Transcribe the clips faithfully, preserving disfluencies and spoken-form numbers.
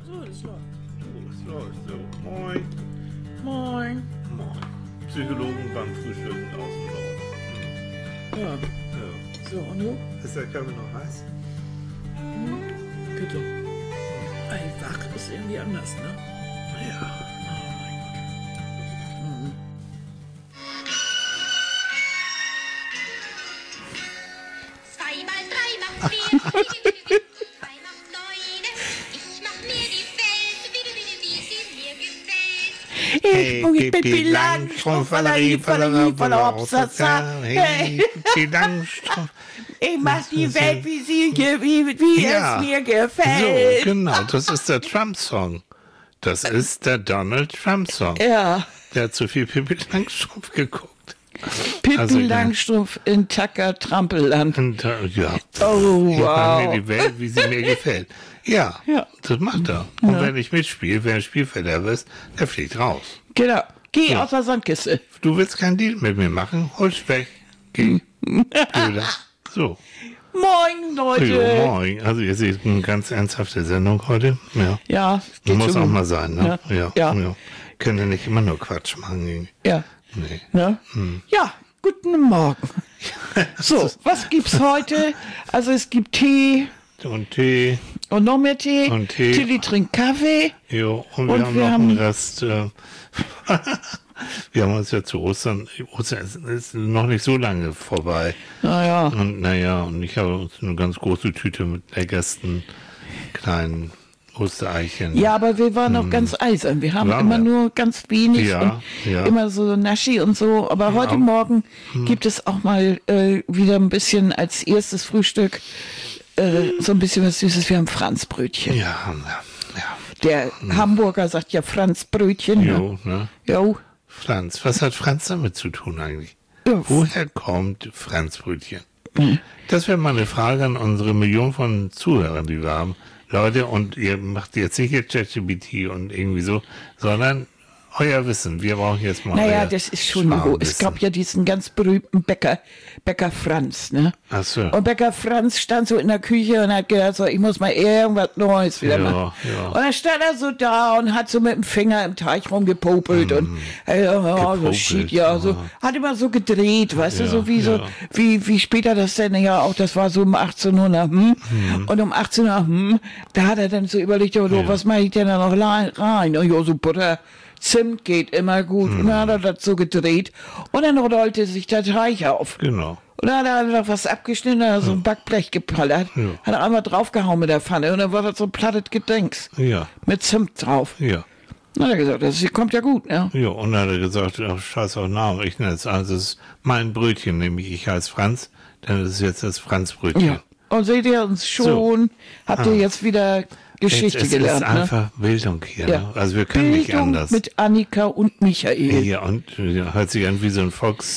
So, es läuft. So, es läuft so. Moin. Moin. Moin. Psychologen beim Frühstücken außen dort. Ja. Ja. So, und du? Ist der Kaffee noch heiß? Hm? Bitte. Ey, wach ist irgendwie anders, ne? Ja. Oh mein Gott. Mhm. Zwei mal drei macht vier, drei macht neun. Ich mach mir die Welt, wie, wie, wie sie mir gefällt. Ich muss Pippi Pippi Langstrumpf, Valerie, Valerie, voller Obsassa. Hey, Pippi Langstrumpf. ich mach die Welt, wie sie, ge- wie, wie Ja. es mir So, gefällt. genau, das ist der Trump-Song. Das ist der Donald Trump-Song. Ja, Der hat zu viel Pippi Langstrumpf geguckt. Pippi Also, ja. Langstrumpf in Tacker Trampelland. Und, äh, ja. Oh, Ich mache mir wow. die Welt, wie sie mir gefällt. Ja, Ja. das macht er. Und wenn ich mitspiele, wer ein Spielverderber ist, der fliegt raus. Genau. Geh Ja. aus der Sandkiste. Du willst keinen Deal mit mir machen? Holst weg. Geh. Blöder. So. Moin, Leute. Jo, moin. Also ihr seht eine ganz ernsthafte Sendung heute. Ja. Ja, geht Muss so auch gut. mal sein, ne? Ja. Ja. Können ja nicht immer nur Quatsch machen. irgendwie. Ja. Nee. Ne? Hm. Ja, guten Morgen. So, was gibt's heute? Also es gibt Tee Und Tee. und noch mehr Tee. Und Tee. Tilly trinkt Kaffee. Jo, und wir Und haben wir noch haben- einen Rest. Äh, wir haben uns ja zu Ostern. Ostern ist, ist noch nicht so lange vorbei. Naja, Und naja, und ich habe uns eine ganz große Tüte mit leckersten kleinen Ostereichen. ja, aber wir waren noch ganz eisern. Wir haben Waren immer wir? nur ganz wenig Ja, und ja. immer so Naschi und so. Aber heute Ja. Morgen gibt es auch mal äh, wieder ein bisschen als erstes Frühstück äh, so ein bisschen was Süßes. Wir haben Franzbrötchen. Ja, ja, ja. Der Hamburger sagt ja Franzbrötchen. Ne? Jo, ne? Jo. Franz, was hat Franz damit zu tun eigentlich? Ja. Woher kommt Franzbrötchen? Das wäre mal eine Frage an unsere Millionen von Zuhörern, die wir haben. Leute, und ihr macht jetzt nicht jetzt ChatGPT und irgendwie so, sondern euer Wissen. Wir brauchen jetzt mal Naja, euer das ist schon so. Es Sparwissen. gab ja diesen ganz berühmten Bäcker, Bäcker Franz, ne? Ach so. Und Bäcker Franz stand so in der Küche und hat gedacht, so, ich muss mal irgendwas Neues wieder Ja, machen. ja. Und dann stand er so da und hat so mit dem Finger im Teich rumgepopelt und äh, ja, so Gepopelt, schied, ja, so, aha. hat immer so gedreht, weißt Ja, du, so wie so, ja. wie, wie später das denn ja auch, das war so um achtzehnhundert, hm? Und um achtzehnhundert, hm, da hat er dann so überlegt, oh, Ja. was mache ich denn da noch rein? rein? Und ja, so Butter. Zimt geht immer gut. Und dann hat er das so gedreht. Und dann rollte sich der Teich auf. Genau. Und dann hat er noch was abgeschnitten, hat er so ein Backblech gepallert. Ja. Hat er einmal draufgehauen mit der Pfanne. Und dann war das so ein plattes Gedänks. Ja, Mit Zimt drauf. ja. Dann hat er gesagt, das kommt ja gut, ne? Ja, und dann hat er gesagt, ach, scheiß auf Namen, ich nenne es, also es ist mein Brötchen, nämlich ich heiße Franz, dann ist es jetzt das Franzbrötchen. Ja. Und seht ihr uns schon, habt ihr jetzt wieder Geschichte es, es gelernt, ist ne? einfach Bildung hier, Ja. ne? Also wir können nicht Bildung anders. mit Annika und Michael. Ja, und ja, hört sich an wie so ein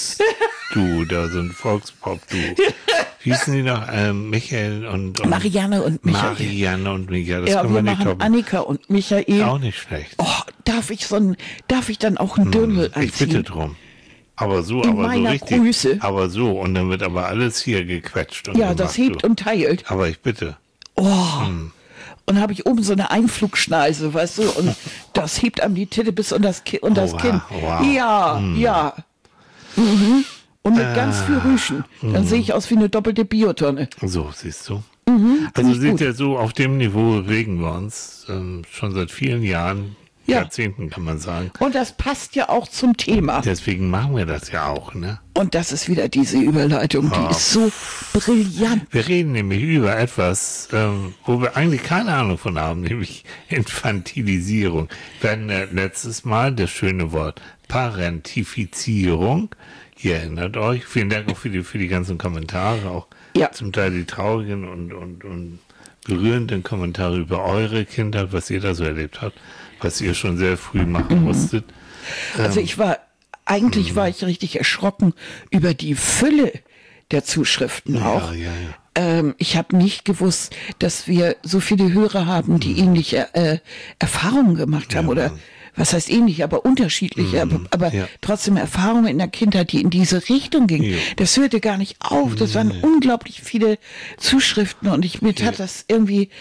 Fox-Du oder so ein Fox-Pop-Du. Wie hießen die noch? Ähm, Michael und, und Marianne und Michael. Marianne und Michael, das Ja, können wir wir nicht machen toppen. Annika und Michael. Auch nicht schlecht. Oh, darf ich so ein, darf ich dann auch einen Dirndl ich anziehen? bitte drum. Aber so, In aber so meiner richtig. Größe. Aber so, und dann wird aber alles hier gequetscht. Und Ja, gemacht, das hebt so. und teilt. Aber ich bitte. Oh. Und habe ich oben so eine Einflugschneise, weißt du, und das hebt einem die Titte bis und das, Ki und das Oha, Kinn. wow. Ja, ja. Mhm. Und mit ganz viel Rüschen. Dann sehe ich aus wie eine doppelte Biotonne. So, siehst du. Mhm, also ich seht gut. ihr, so auf dem Niveau bewegen wir uns ähm, schon seit vielen Jahren, Ja. Jahrzehnten kann man sagen. Und das passt ja auch zum Thema. Deswegen machen wir das ja auch, ne? Und das ist wieder diese Überleitung, die Oh. ist so brillant. Wir reden nämlich über etwas, ähm, wo wir eigentlich keine Ahnung von haben, nämlich Infantilisierung. Wir hatten ja letztes Mal das schöne Wort Parentifizierung. Ihr erinnert euch. Vielen Dank auch für die, für die ganzen Kommentare, auch Ja. zum Teil die traurigen und, und, und berührenden Kommentare über eure Kindheit, was ihr da so erlebt habt, was ihr schon sehr früh machen musstet. Also ich war, eigentlich war ich richtig erschrocken über die Fülle der Zuschriften auch. Ja, ja, ja. Ähm, ich habe nicht gewusst, dass wir so viele Hörer haben, die ähnliche äh, Erfahrungen gemacht haben Ja, oder Mann. was heißt ähnlich, aber unterschiedliche, aber, aber ja. trotzdem Erfahrungen in der Kindheit, die in diese Richtung gingen. Ja. Das hörte gar nicht auf. Das waren unglaublich viele Zuschriften und ich mir tat das irgendwie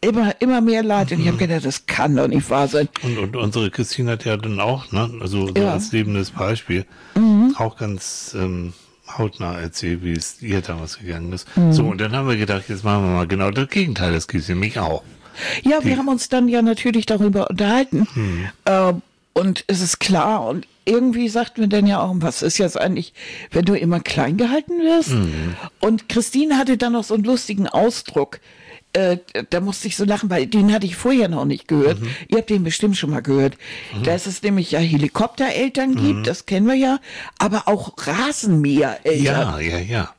immer, immer mehr Leid. Und ich habe gedacht, das kann doch nicht wahr sein. Und, und unsere Christine hat ja dann auch, ne, also so Ja. als lebendes Beispiel, mhm. auch ganz ähm, hautnah erzählt, wie es ihr damals gegangen ist. Mhm. So, und dann haben wir gedacht, jetzt machen wir mal genau das Gegenteil, das gibt es nämlich auch. Ja, Die- wir haben uns dann ja natürlich darüber unterhalten. Hm. Äh, und es ist klar, und irgendwie sagt mir dann ja auch, was ist jetzt eigentlich, wenn du immer klein gehalten wirst? Hm. Und Christine hatte dann noch so einen lustigen Ausdruck. Äh, da musste ich so lachen, weil den hatte ich vorher noch nicht gehört. Mhm. Ihr habt den bestimmt schon mal gehört. Dass es nämlich ja Helikoptereltern gibt, das kennen wir ja, aber auch Rasenmähereltern. Ja, ja, ja.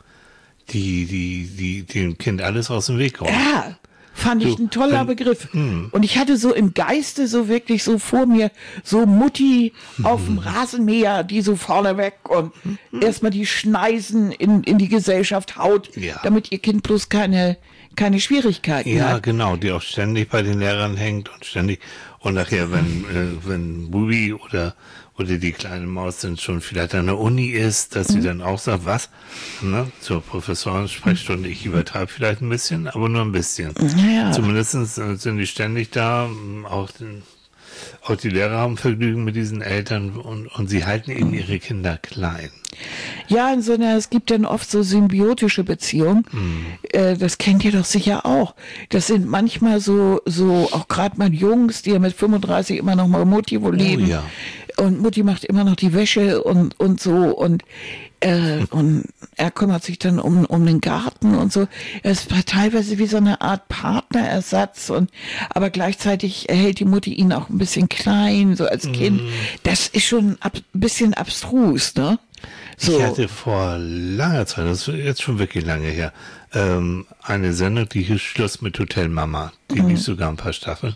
Die, die, die, dem Kind alles aus dem Weg räumen. Ja, fand ich So, ein toller wenn- Begriff. Und ich hatte so im Geiste so wirklich so vor mir so Mutti auf dem Rasenmäher, die so vorne weg und erstmal die Schneisen in, in die Gesellschaft haut, Ja. damit ihr Kind bloß keine, keine Schwierigkeiten Ja, hat. genau, die auch ständig bei den Lehrern hängt und ständig, und nachher, wenn, äh, wenn Bubi oder, oder die kleine Maus dann schon vielleicht an der Uni ist, dass sie dann auch sagt, was, ne, zur Professorensprechstunde, ich übertreibe vielleicht ein bisschen, aber nur ein bisschen. Ja. Zumindest sind die ständig da, m, auch, den, auch die Lehrer haben Vergnügen mit diesen Eltern und, und sie halten eben ihre Kinder klein. Ja, in so einer, es gibt dann oft so symbiotische Beziehungen. Äh, das kennt ihr doch sicher auch. Das sind manchmal so, so auch gerade mal Jungs, die ja mit fünfunddreißig immer noch mal Mutti wo leben. ja. Und Mutti macht immer noch die Wäsche und, und so. Und, äh, und er kümmert sich dann um, um den Garten und so. Er ist teilweise wie so eine Art Partnerersatz. Und, aber gleichzeitig hält die Mutti ihn auch ein bisschen klein, so als Kind. Das ist schon ab, ein bisschen abstrus, ne? So. Ich hatte vor langer Zeit, das ist jetzt schon wirklich lange her, ähm, eine Sendung, die hieß Schluss mit Hotel Mama. Die lief sogar ein paar Staffeln.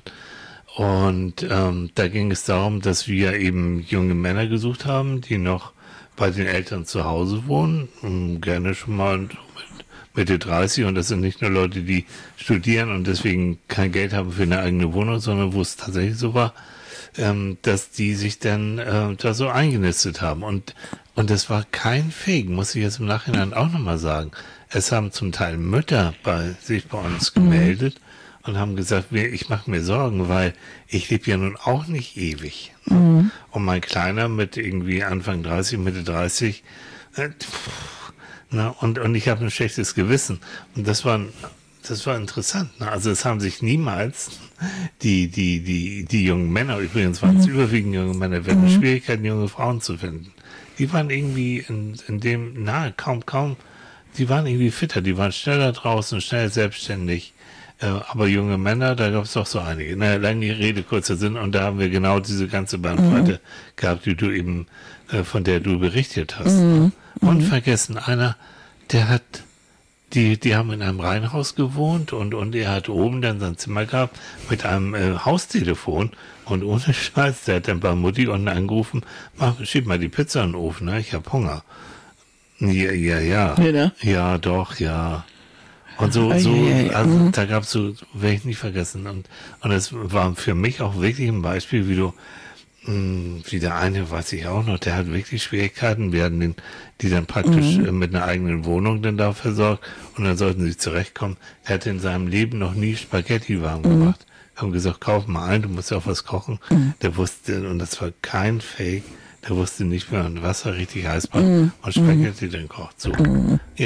Und ähm, da ging es darum, dass wir eben junge Männer gesucht haben, die noch bei den Eltern zu Hause wohnen, ähm, gerne schon mal mit Mitte dreißig. Und das sind nicht nur Leute, die studieren und deswegen kein Geld haben für eine eigene Wohnung, sondern wo es tatsächlich so war, ähm, dass die sich dann äh, da so eingenistet haben. Und, und das war kein Fake, muss ich jetzt im Nachhinein auch nochmal sagen. Es haben zum Teil Mütter bei sich bei uns gemeldet und haben gesagt, wir- ich mache mir Sorgen, weil ich lebe ja nun auch nicht ewig. Und mein Kleiner mit irgendwie Anfang dreißig, Mitte dreißig, äh, pff, na, und, und ich habe ein schlechtes Gewissen. Und das war, das war interessant. Ne? Also es haben sich niemals die, die, die, die jungen Männer, übrigens waren es überwiegend junge Männer, wir hatten Schwierigkeiten, junge Frauen zu finden. Die waren irgendwie in, in dem, na, kaum, kaum, die waren irgendwie fitter, die waren schneller draußen, schnell selbstständig. Äh, aber junge Männer, da gab es doch so einige. Na, lange Rede, kurzer Sinn, und da haben wir genau diese ganze Bandbreite gehabt, die du eben, äh, von der du berichtet hast. Und vergessen, einer, der hat, die, die haben in einem Reihenhaus gewohnt und, und er hat oben dann sein Zimmer gehabt mit einem äh, Haustelefon und ohne Scheiß, der hat dann bei Mutti unten angerufen, mach, schieb mal die Pizza in den Ofen, ne? Ich hab Hunger. Ja, ja, ja. Ja, ne? Ja, doch, ja. Und so, Ei, so, ei, ei, also da gab's so, werde ich nicht vergessen. Und, und es war für mich auch wirklich ein Beispiel, wie du, mh, wie der eine, weiß ich auch noch, der hat wirklich Schwierigkeiten. Wir hatten den, die dann praktisch äh, mit einer eigenen Wohnung dann da versorgt und dann sollten sie zurechtkommen. Er hat in seinem Leben noch nie Spaghetti warm gemacht. Wir haben gesagt, kauf mal ein, du musst ja auch was kochen. Der wusste, und das war kein Fake, der wusste nicht, wie man Wasser richtig heiß macht und Spaghetti dann kocht. So. Ja.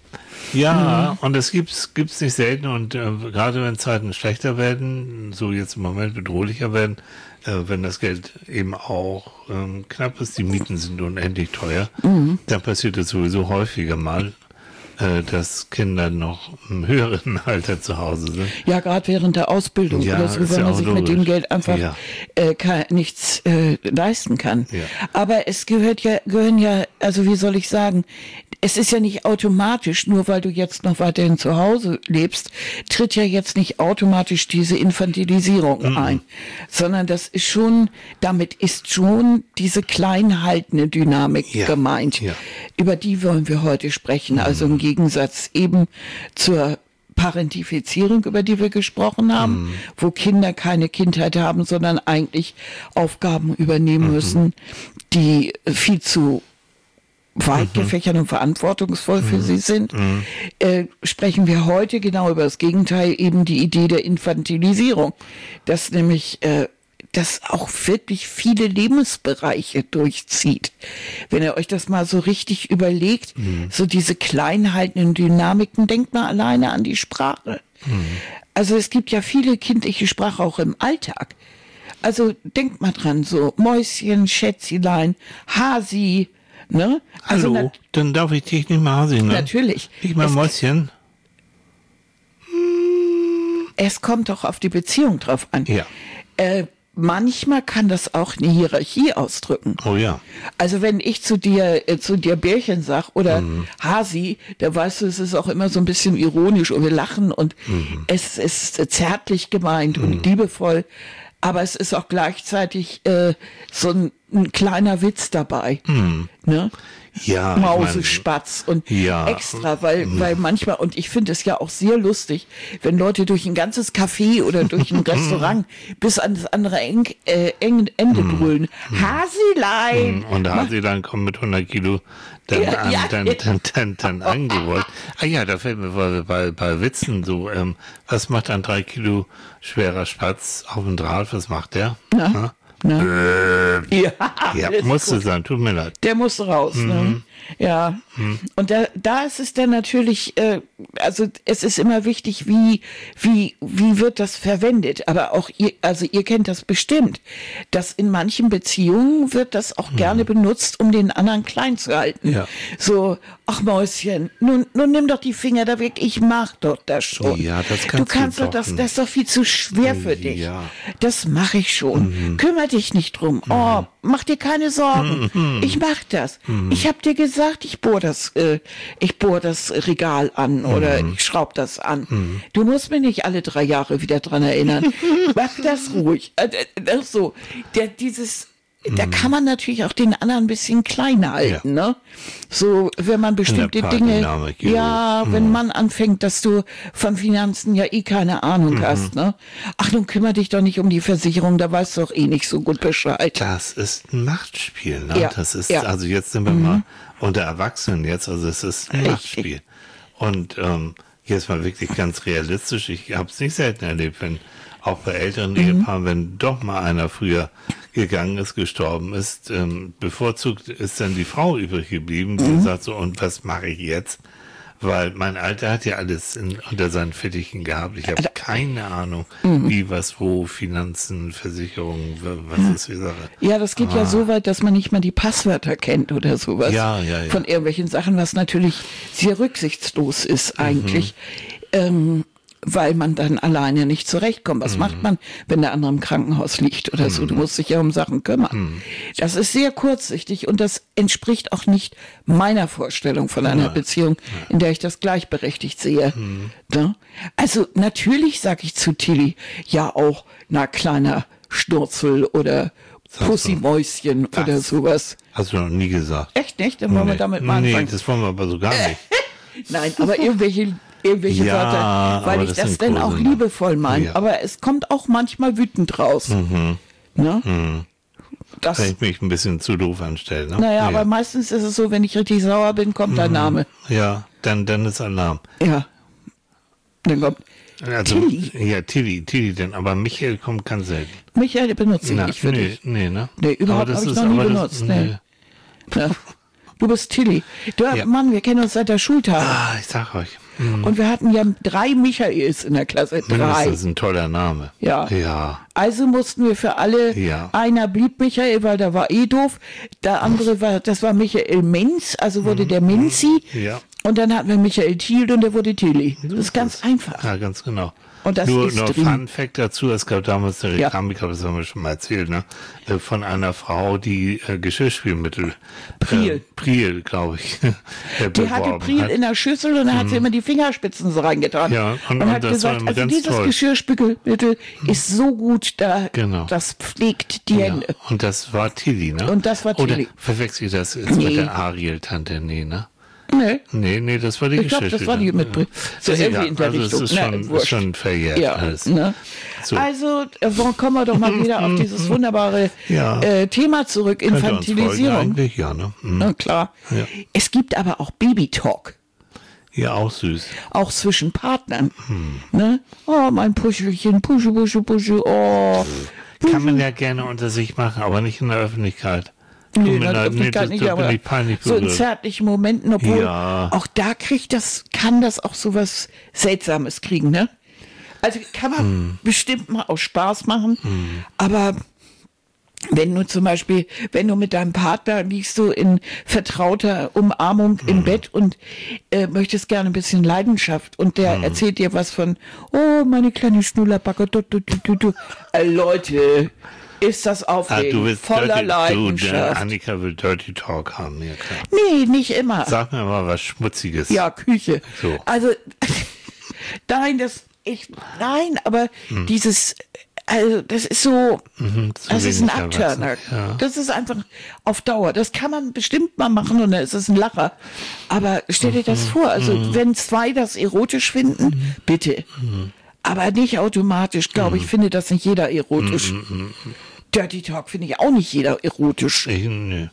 Ja, und das gibt's gibt's nicht selten und äh, gerade wenn Zeiten schlechter werden, so jetzt im Moment bedrohlicher werden, äh, wenn das Geld eben auch ähm, knapp ist, die Mieten sind unendlich teuer, dann passiert es sowieso häufiger mal, äh, dass Kinder noch im höheren Alter zu Hause sind. Ja, gerade während der Ausbildung Ja, oder so, ist wenn ja man auch sich mit dem logisch. Geld einfach Ja. äh, kann, nichts äh, leisten kann. Ja. Aber es gehört ja, gehören ja, also wie soll ich sagen, es ist ja nicht automatisch, nur weil du jetzt noch weiterhin zu Hause lebst, tritt ja jetzt nicht automatisch diese Infantilisierung ein, sondern das ist schon, damit ist schon diese klein haltende Dynamik Ja. gemeint. Ja. Über die wollen wir heute sprechen, also im Gegensatz eben zur Parentifizierung, über die wir gesprochen haben, wo Kinder keine Kindheit haben, sondern eigentlich Aufgaben übernehmen müssen, die viel zu weit gefächert und verantwortungsvoll für sie sind, äh, sprechen wir heute genau über das Gegenteil, eben die Idee der Infantilisierung, dass nämlich äh, das auch wirklich viele Lebensbereiche durchzieht. Wenn ihr euch das mal so richtig überlegt, so diese Kleinheiten und Dynamiken, denkt mal alleine an die Sprache. Also es gibt ja viele kindliche Sprache auch im Alltag. Also denkt mal dran, so Mäuschen, Schätzilein, Hasi, ne? Also Hallo, dann darf ich dich nicht mal Hasi nennen. natürlich. Ich mal Es- Mäuschen. Es kommt doch auf die Beziehung drauf an. Ja. Äh, manchmal kann das auch eine Hierarchie ausdrücken. Oh ja. Also wenn ich zu dir äh, zu dir Bärchen sag oder Mhm. Hasi, da weißt du, es ist auch immer so ein bisschen ironisch und wir lachen und Mhm. es ist zärtlich gemeint und liebevoll, aber es ist auch gleichzeitig äh, so ein, ein kleiner Witz dabei. Ne? Ja. ich Mausespatz und Ja. extra, weil, weil manchmal, und ich finde es ja auch sehr lustig, wenn Leute durch ein ganzes Café oder durch ein Restaurant bis an das andere Eng, äh, Eng, Ende brüllen. Hasilein! mein, Und der Hasi dann kommt mit hundert Kilo dann, Ja, an, ja. dann, dann, dann, dann angerollt. Ah ja, da fällt mir bei, bei, bei Witzen so, ähm, was macht ein drei Kilo schwerer Spatz auf dem Draht? Was macht der? Na? Na? Äh, Ja, ja, alles musste gut. sein, tut mir leid. Der muss raus, ne? Ja. Und da, da ist es dann natürlich, äh, also es ist immer wichtig, wie, wie, wie wird das verwendet. Aber auch ihr, also ihr kennt das bestimmt, dass in manchen Beziehungen wird das auch gerne benutzt, um den anderen klein zu halten. Ja. So, ach Mäuschen, nun, nun nimm doch die Finger da weg, ich mach doch das schon. Ja, das Du kannst du kannst doch, doch das, nicht. das ist doch viel zu schwer für dich. Ja. Das mache ich schon. Kümmer dich nicht drum. Oh, mach dir keine Sorgen. Ich mach das. Ich hab dir gesagt, ich bohr das, äh, ich bohr das Regal an oder ich schraub das an. Du musst mich nicht alle drei Jahre wieder dran erinnern. Mach das ruhig. Äh, äh, so, der, dieses, da kann man natürlich auch den anderen ein bisschen klein halten, ne? So, wenn man bestimmte Dinge, Paardynamik, ja. ja, wenn man anfängt, dass du von Finanzen ja eh keine Ahnung hast, ne? Ach, nun kümmere dich doch nicht um die Versicherung, da weißt du doch eh nicht so gut Bescheid. Das ist ein Machtspiel, ne? Ja, Das ist, ja. also jetzt sind wir mal unter Erwachsenen jetzt, also es ist ein Richtig. Machtspiel. Und ähm, jetzt mal wirklich ganz realistisch, ich habe es nicht selten erlebt, wenn auch bei älteren Ehepaaren, wenn doch mal einer früher gegangen ist, gestorben ist, ähm, bevorzugt ist dann die Frau übrig geblieben, die sagt so, und was mache ich jetzt? Weil mein Alter hat ja alles in, unter seinen Fittichen gehabt. Ich habe keine Ahnung, wie, was, wo, Finanzen, Versicherungen, was ist die Sache. Ja, das geht ja so weit, dass man nicht mal die Passwörter kennt oder sowas. Ja, ja, ja. Von irgendwelchen Sachen, was natürlich sehr rücksichtslos ist eigentlich. Ähm, weil man dann alleine nicht zurechtkommt. Was macht man, wenn der andere im Krankenhaus liegt oder so? Du musst dich ja um Sachen kümmern. Das ist sehr kurzsichtig und das entspricht auch nicht meiner Vorstellung von einer Beziehung, in der ich das gleichberechtigt sehe. Ne? Also natürlich sage ich zu Tilly ja auch, na kleiner Schnurzel oder Pussimäuschen oder sowas. Hast du noch nie gesagt. Echt nicht? Dann wollen wir damit mal nee, anfangen. das wollen wir aber so gar nicht. Nein, aber irgendwelche, irgendwelche Ja, Wörter, weil aber ich das das sind dann auch Kosenamen. liebevoll meine. Ja. Aber es kommt auch manchmal wütend raus. Ne? Das, Wenn ich mich ein bisschen zu doof anstelle. Ne? naja, ja. aber meistens ist es so, wenn ich richtig sauer bin, kommt der Name. Ja, dann, dann ist Alarm. Ja. Dann kommt Also, Tilly. Ja, Tilly, Tilly denn, aber Michael kommt ganz selten. Michael benutze ich Na, nicht für nee, dich. nee, ne? Nee, überhaupt Aber das habe ich ist- noch nie aber das- benutzt. Nee. Ja. Du bist Tilly. Du, Ja. Mann, wir kennen uns seit der Schultag. Ah, ich sag euch. Und wir hatten ja drei Michaels in der Klasse. Drei. Mindestens ein toller Name. Ja. Ja. Also mussten wir für alle, Ja. einer blieb Michael, weil der war eh doof, der andere war, das war Michael Menz, also wurde der Menzi. Ja. Und dann hatten wir Michael Thiel und der wurde Tilly. Das ist ganz einfach. Ja, ganz genau. Und das nur ist nur drin. Fun Fact dazu, es gab damals eine Ja. Reklame, ich glaube, das haben wir schon mal erzählt, ne? äh, von einer Frau, die äh, Geschirrspülmittel, Priel. äh, Priel, glaube ich, äh, Die hatte beworben Priel hat. in der Schüssel und dann hat sie immer die Fingerspitzen so reingetan. Ja, und- und, und hat das war gesagt, immer also ganz dieses toll. Geschirrspülmittel ist so gut, da, Genau. das pflegt die Ja, Hände. und das war Tilly, ne? Und das war Tilly. Oder verwechsel ich das jetzt Nee. mit der Ariel-Tante? Nee, ne? Nee. Nee, nee, das war die Ich glaube, Geschichte. das war die mit ja. so Ist irgendwie egal. in der Also Richtung. es ist Na, schon, ist wurscht. schon verjährt Ja, alles. ne? So. Also äh, wo- kommen wir doch mal wieder auf dieses wunderbare Ja. äh, Thema zurück, Könnt ihr uns folgen Infantilisierung. eigentlich? Ja, ne? Mhm. Na klar. Ja. Es gibt aber auch Baby-Talk, Ja, auch süß. auch zwischen Partnern. Hm. Ne? Oh, mein Puschelchen, Pusche, Pusche, Pusche, oh. Kann man ja gerne unter sich machen, aber nicht in der Öffentlichkeit. Nee, Tut in mir der leid, Öffentlichkeit das- nicht, da bin aber ich peinlich so in berührt. zärtlichen Momenten, obwohl Ja. auch da kriegt das, kann das auch so was Seltsames kriegen, ne? Also kann man Hm. bestimmt mal aus Spaß machen, aber wenn du zum Beispiel, wenn du mit deinem Partner liegst du in vertrauter Umarmung Hm. im Bett und äh, möchtest gerne ein bisschen Leidenschaft und der Hm. erzählt dir was von, oh, meine kleine Schnullerbacke, du, du, du, du, du. Äh, Leute, ist das Ah, aufregend, du willst voller Dirty, du, der Leidenschaft. Annika will Dirty Talk haben, ja klar. Nee, nicht immer. Sag mir mal was Schmutziges. Ja, Küche. So. Also, nein, das, ich, nein, aber Hm. dieses, also, das ist so, Mhm, zu das ist ein wenig Abturner. erwachsen. Ja. Das ist einfach auf Dauer. Das kann man bestimmt mal machen und dann ist es ein Lacher. Aber stell dir Mhm. das vor, also, wenn zwei das erotisch finden, bitte. Aber nicht automatisch, glaube Mhm. ich, finde das nicht jeder erotisch. Dirty Talk finde ich auch nicht jeder erotisch. Ich, nee.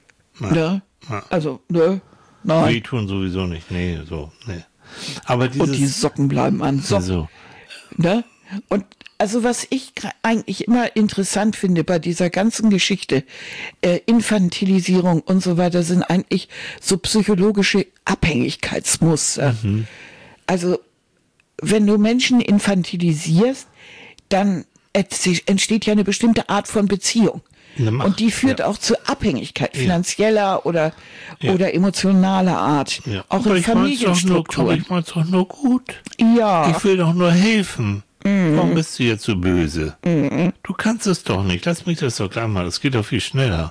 Ne? Ja. Also, ne? Nein. Die tun sowieso nicht. Nee, so, nee. Aber dieses, Und die Socken bleiben an. Socken. so. Ne? Und also was ich gra- eigentlich immer interessant finde bei dieser ganzen Geschichte, äh, Infantilisierung und so weiter, sind eigentlich so psychologische Abhängigkeitsmuster. Also wenn du Menschen infantilisierst, dann entste- entsteht ja eine bestimmte Art von Beziehung. Eine Macht, Und die führt ja. auch zu Abhängigkeit, finanzieller oder, oder emotionaler Art. Ja. Auch Aber in ich mein's doch nur, aber Familienstrukturen. ich mein's doch nur gut. Ja. Ich will doch nur helfen. Mhm. Warum bist du jetzt so böse? Du kannst es doch nicht. Lass mich das doch gleich mal. Das geht doch viel schneller.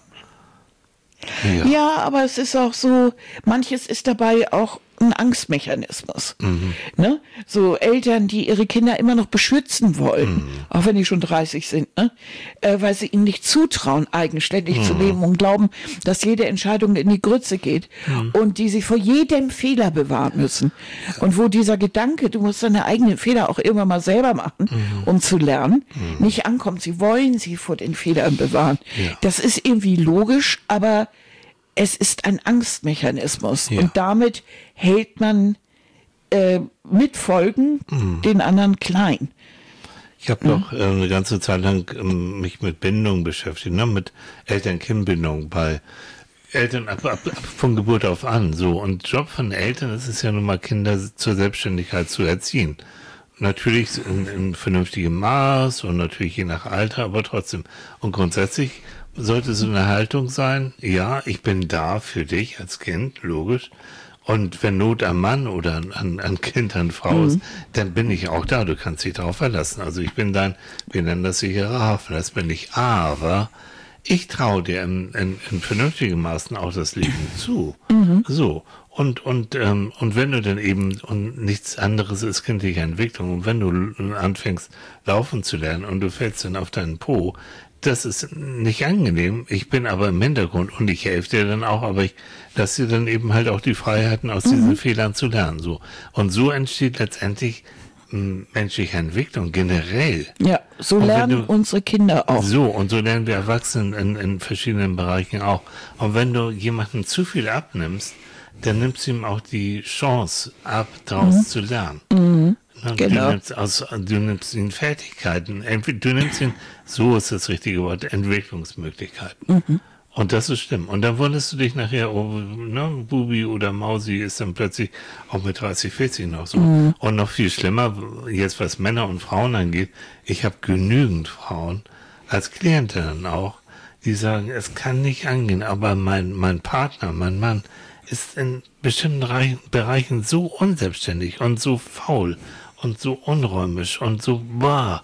Ja. Ja, aber es ist auch so, manches ist dabei auch ein Angstmechanismus. Ne? So Eltern, die ihre Kinder immer noch beschützen wollen, auch wenn die schon dreißig sind, ne? äh, weil sie ihnen nicht zutrauen, eigenständig zu leben und glauben, dass jede Entscheidung in die Grütze geht und die sie vor jedem Fehler bewahren müssen. Und wo dieser Gedanke, du musst deine eigenen Fehler auch irgendwann mal selber machen, um zu lernen, nicht ankommt. Sie wollen sie vor den Fehlern bewahren. Ja. Das ist irgendwie logisch, aber es ist ein Angstmechanismus Ja. und damit hält man äh, mit Folgen den anderen klein. Ich habe noch äh, eine ganze Zeit lang ähm, mich mit Bindung beschäftigt, ne? Mit Eltern-Kind-Bindung bei Eltern ab, ab, ab von Geburt auf an. So. Und Job von Eltern ist es ja nun mal, Kinder zur Selbstständigkeit zu erziehen. Natürlich in, in vernünftigem Maß und natürlich je nach Alter, aber trotzdem. Und grundsätzlich sollte so eine Haltung sein, ja, ich bin da für dich als Kind, logisch. Und wenn Not am Mann oder an, an Kind, an Frau ist, dann bin ich auch da. Du kannst dich darauf verlassen. Also ich bin dein, wir nennen das sichere Hafen, das bin ich. Aber ich traue dir in, in, in vernünftigem Maßen auch das Leben zu. So. Und, und, ähm, und wenn du dann eben, und nichts anderes ist kindliche Entwicklung, und wenn du anfängst laufen zu lernen und du fällst dann auf deinen Po, das ist nicht angenehm. Ich bin aber im Hintergrund und ich helfe dir dann auch, aber ich lasse dir dann eben halt auch die Freiheiten, aus diesen Fehlern zu lernen. So. Und so entsteht letztendlich m, menschliche Entwicklung generell. Ja, so Und wenn lernen du- unsere Kinder auch. So, und so lernen wir Erwachsenen in, in verschiedenen Bereichen auch. Und wenn du jemandem zu viel abnimmst, dann nimmst du ihm auch die Chance ab, daraus zu lernen. Ne, Genau. Du nimmst, aus, du nimmst ihn Fertigkeiten, entweder- du nimmst ihn, so ist das richtige Wort, Entwicklungsmöglichkeiten. Und das ist stimmt. Und dann wunderst du dich nachher, oh, ne, Bubi oder Mausi ist dann plötzlich auch mit dreißig, vierzig noch so. Und noch viel schlimmer, jetzt was Männer und Frauen angeht, ich habe genügend Frauen, als Klientinnen auch, die sagen, es kann nicht angehen, aber mein, mein Partner, mein Mann, ist in bestimmten Rei- Bereichen so unselbstständig und so faul und so unräumisch und so bah.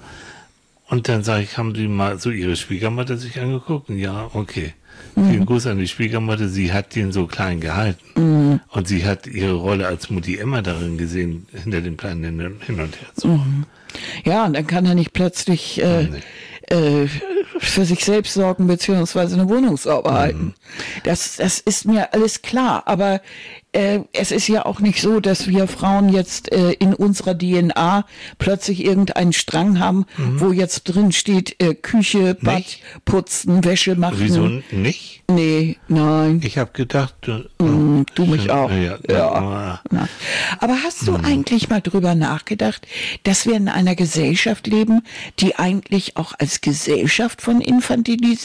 Und dann sage ich, haben die mal so ihre Schwiegermutter sich angeguckt? Und ja, okay. Vielen Gruß an die Schwiegermutter. Sie hat den so klein gehalten. Und sie hat ihre Rolle als Mutti immer darin gesehen, hinter dem Kleinen hin hin und her zu machen. Ja, und dann kann er nicht plötzlich äh, äh, für sich selbst sorgen, beziehungsweise eine Wohnung sauber halten. Das, das ist mir alles klar, aber äh, es ist ja auch nicht so, dass wir Frauen jetzt äh, in unserer D N A plötzlich irgendeinen Strang haben, mhm. wo jetzt drin steht, äh, Küche, Bad, nicht? Putzen, Wäsche machen. Wieso nicht? Nee, nein. Ich habe gedacht, du, mm, du mich auch. Ja. ja. ja. Aber hast du mhm. eigentlich mal drüber nachgedacht, dass wir in einer Gesellschaft leben, die eigentlich auch als Gesellschaft von Infantilis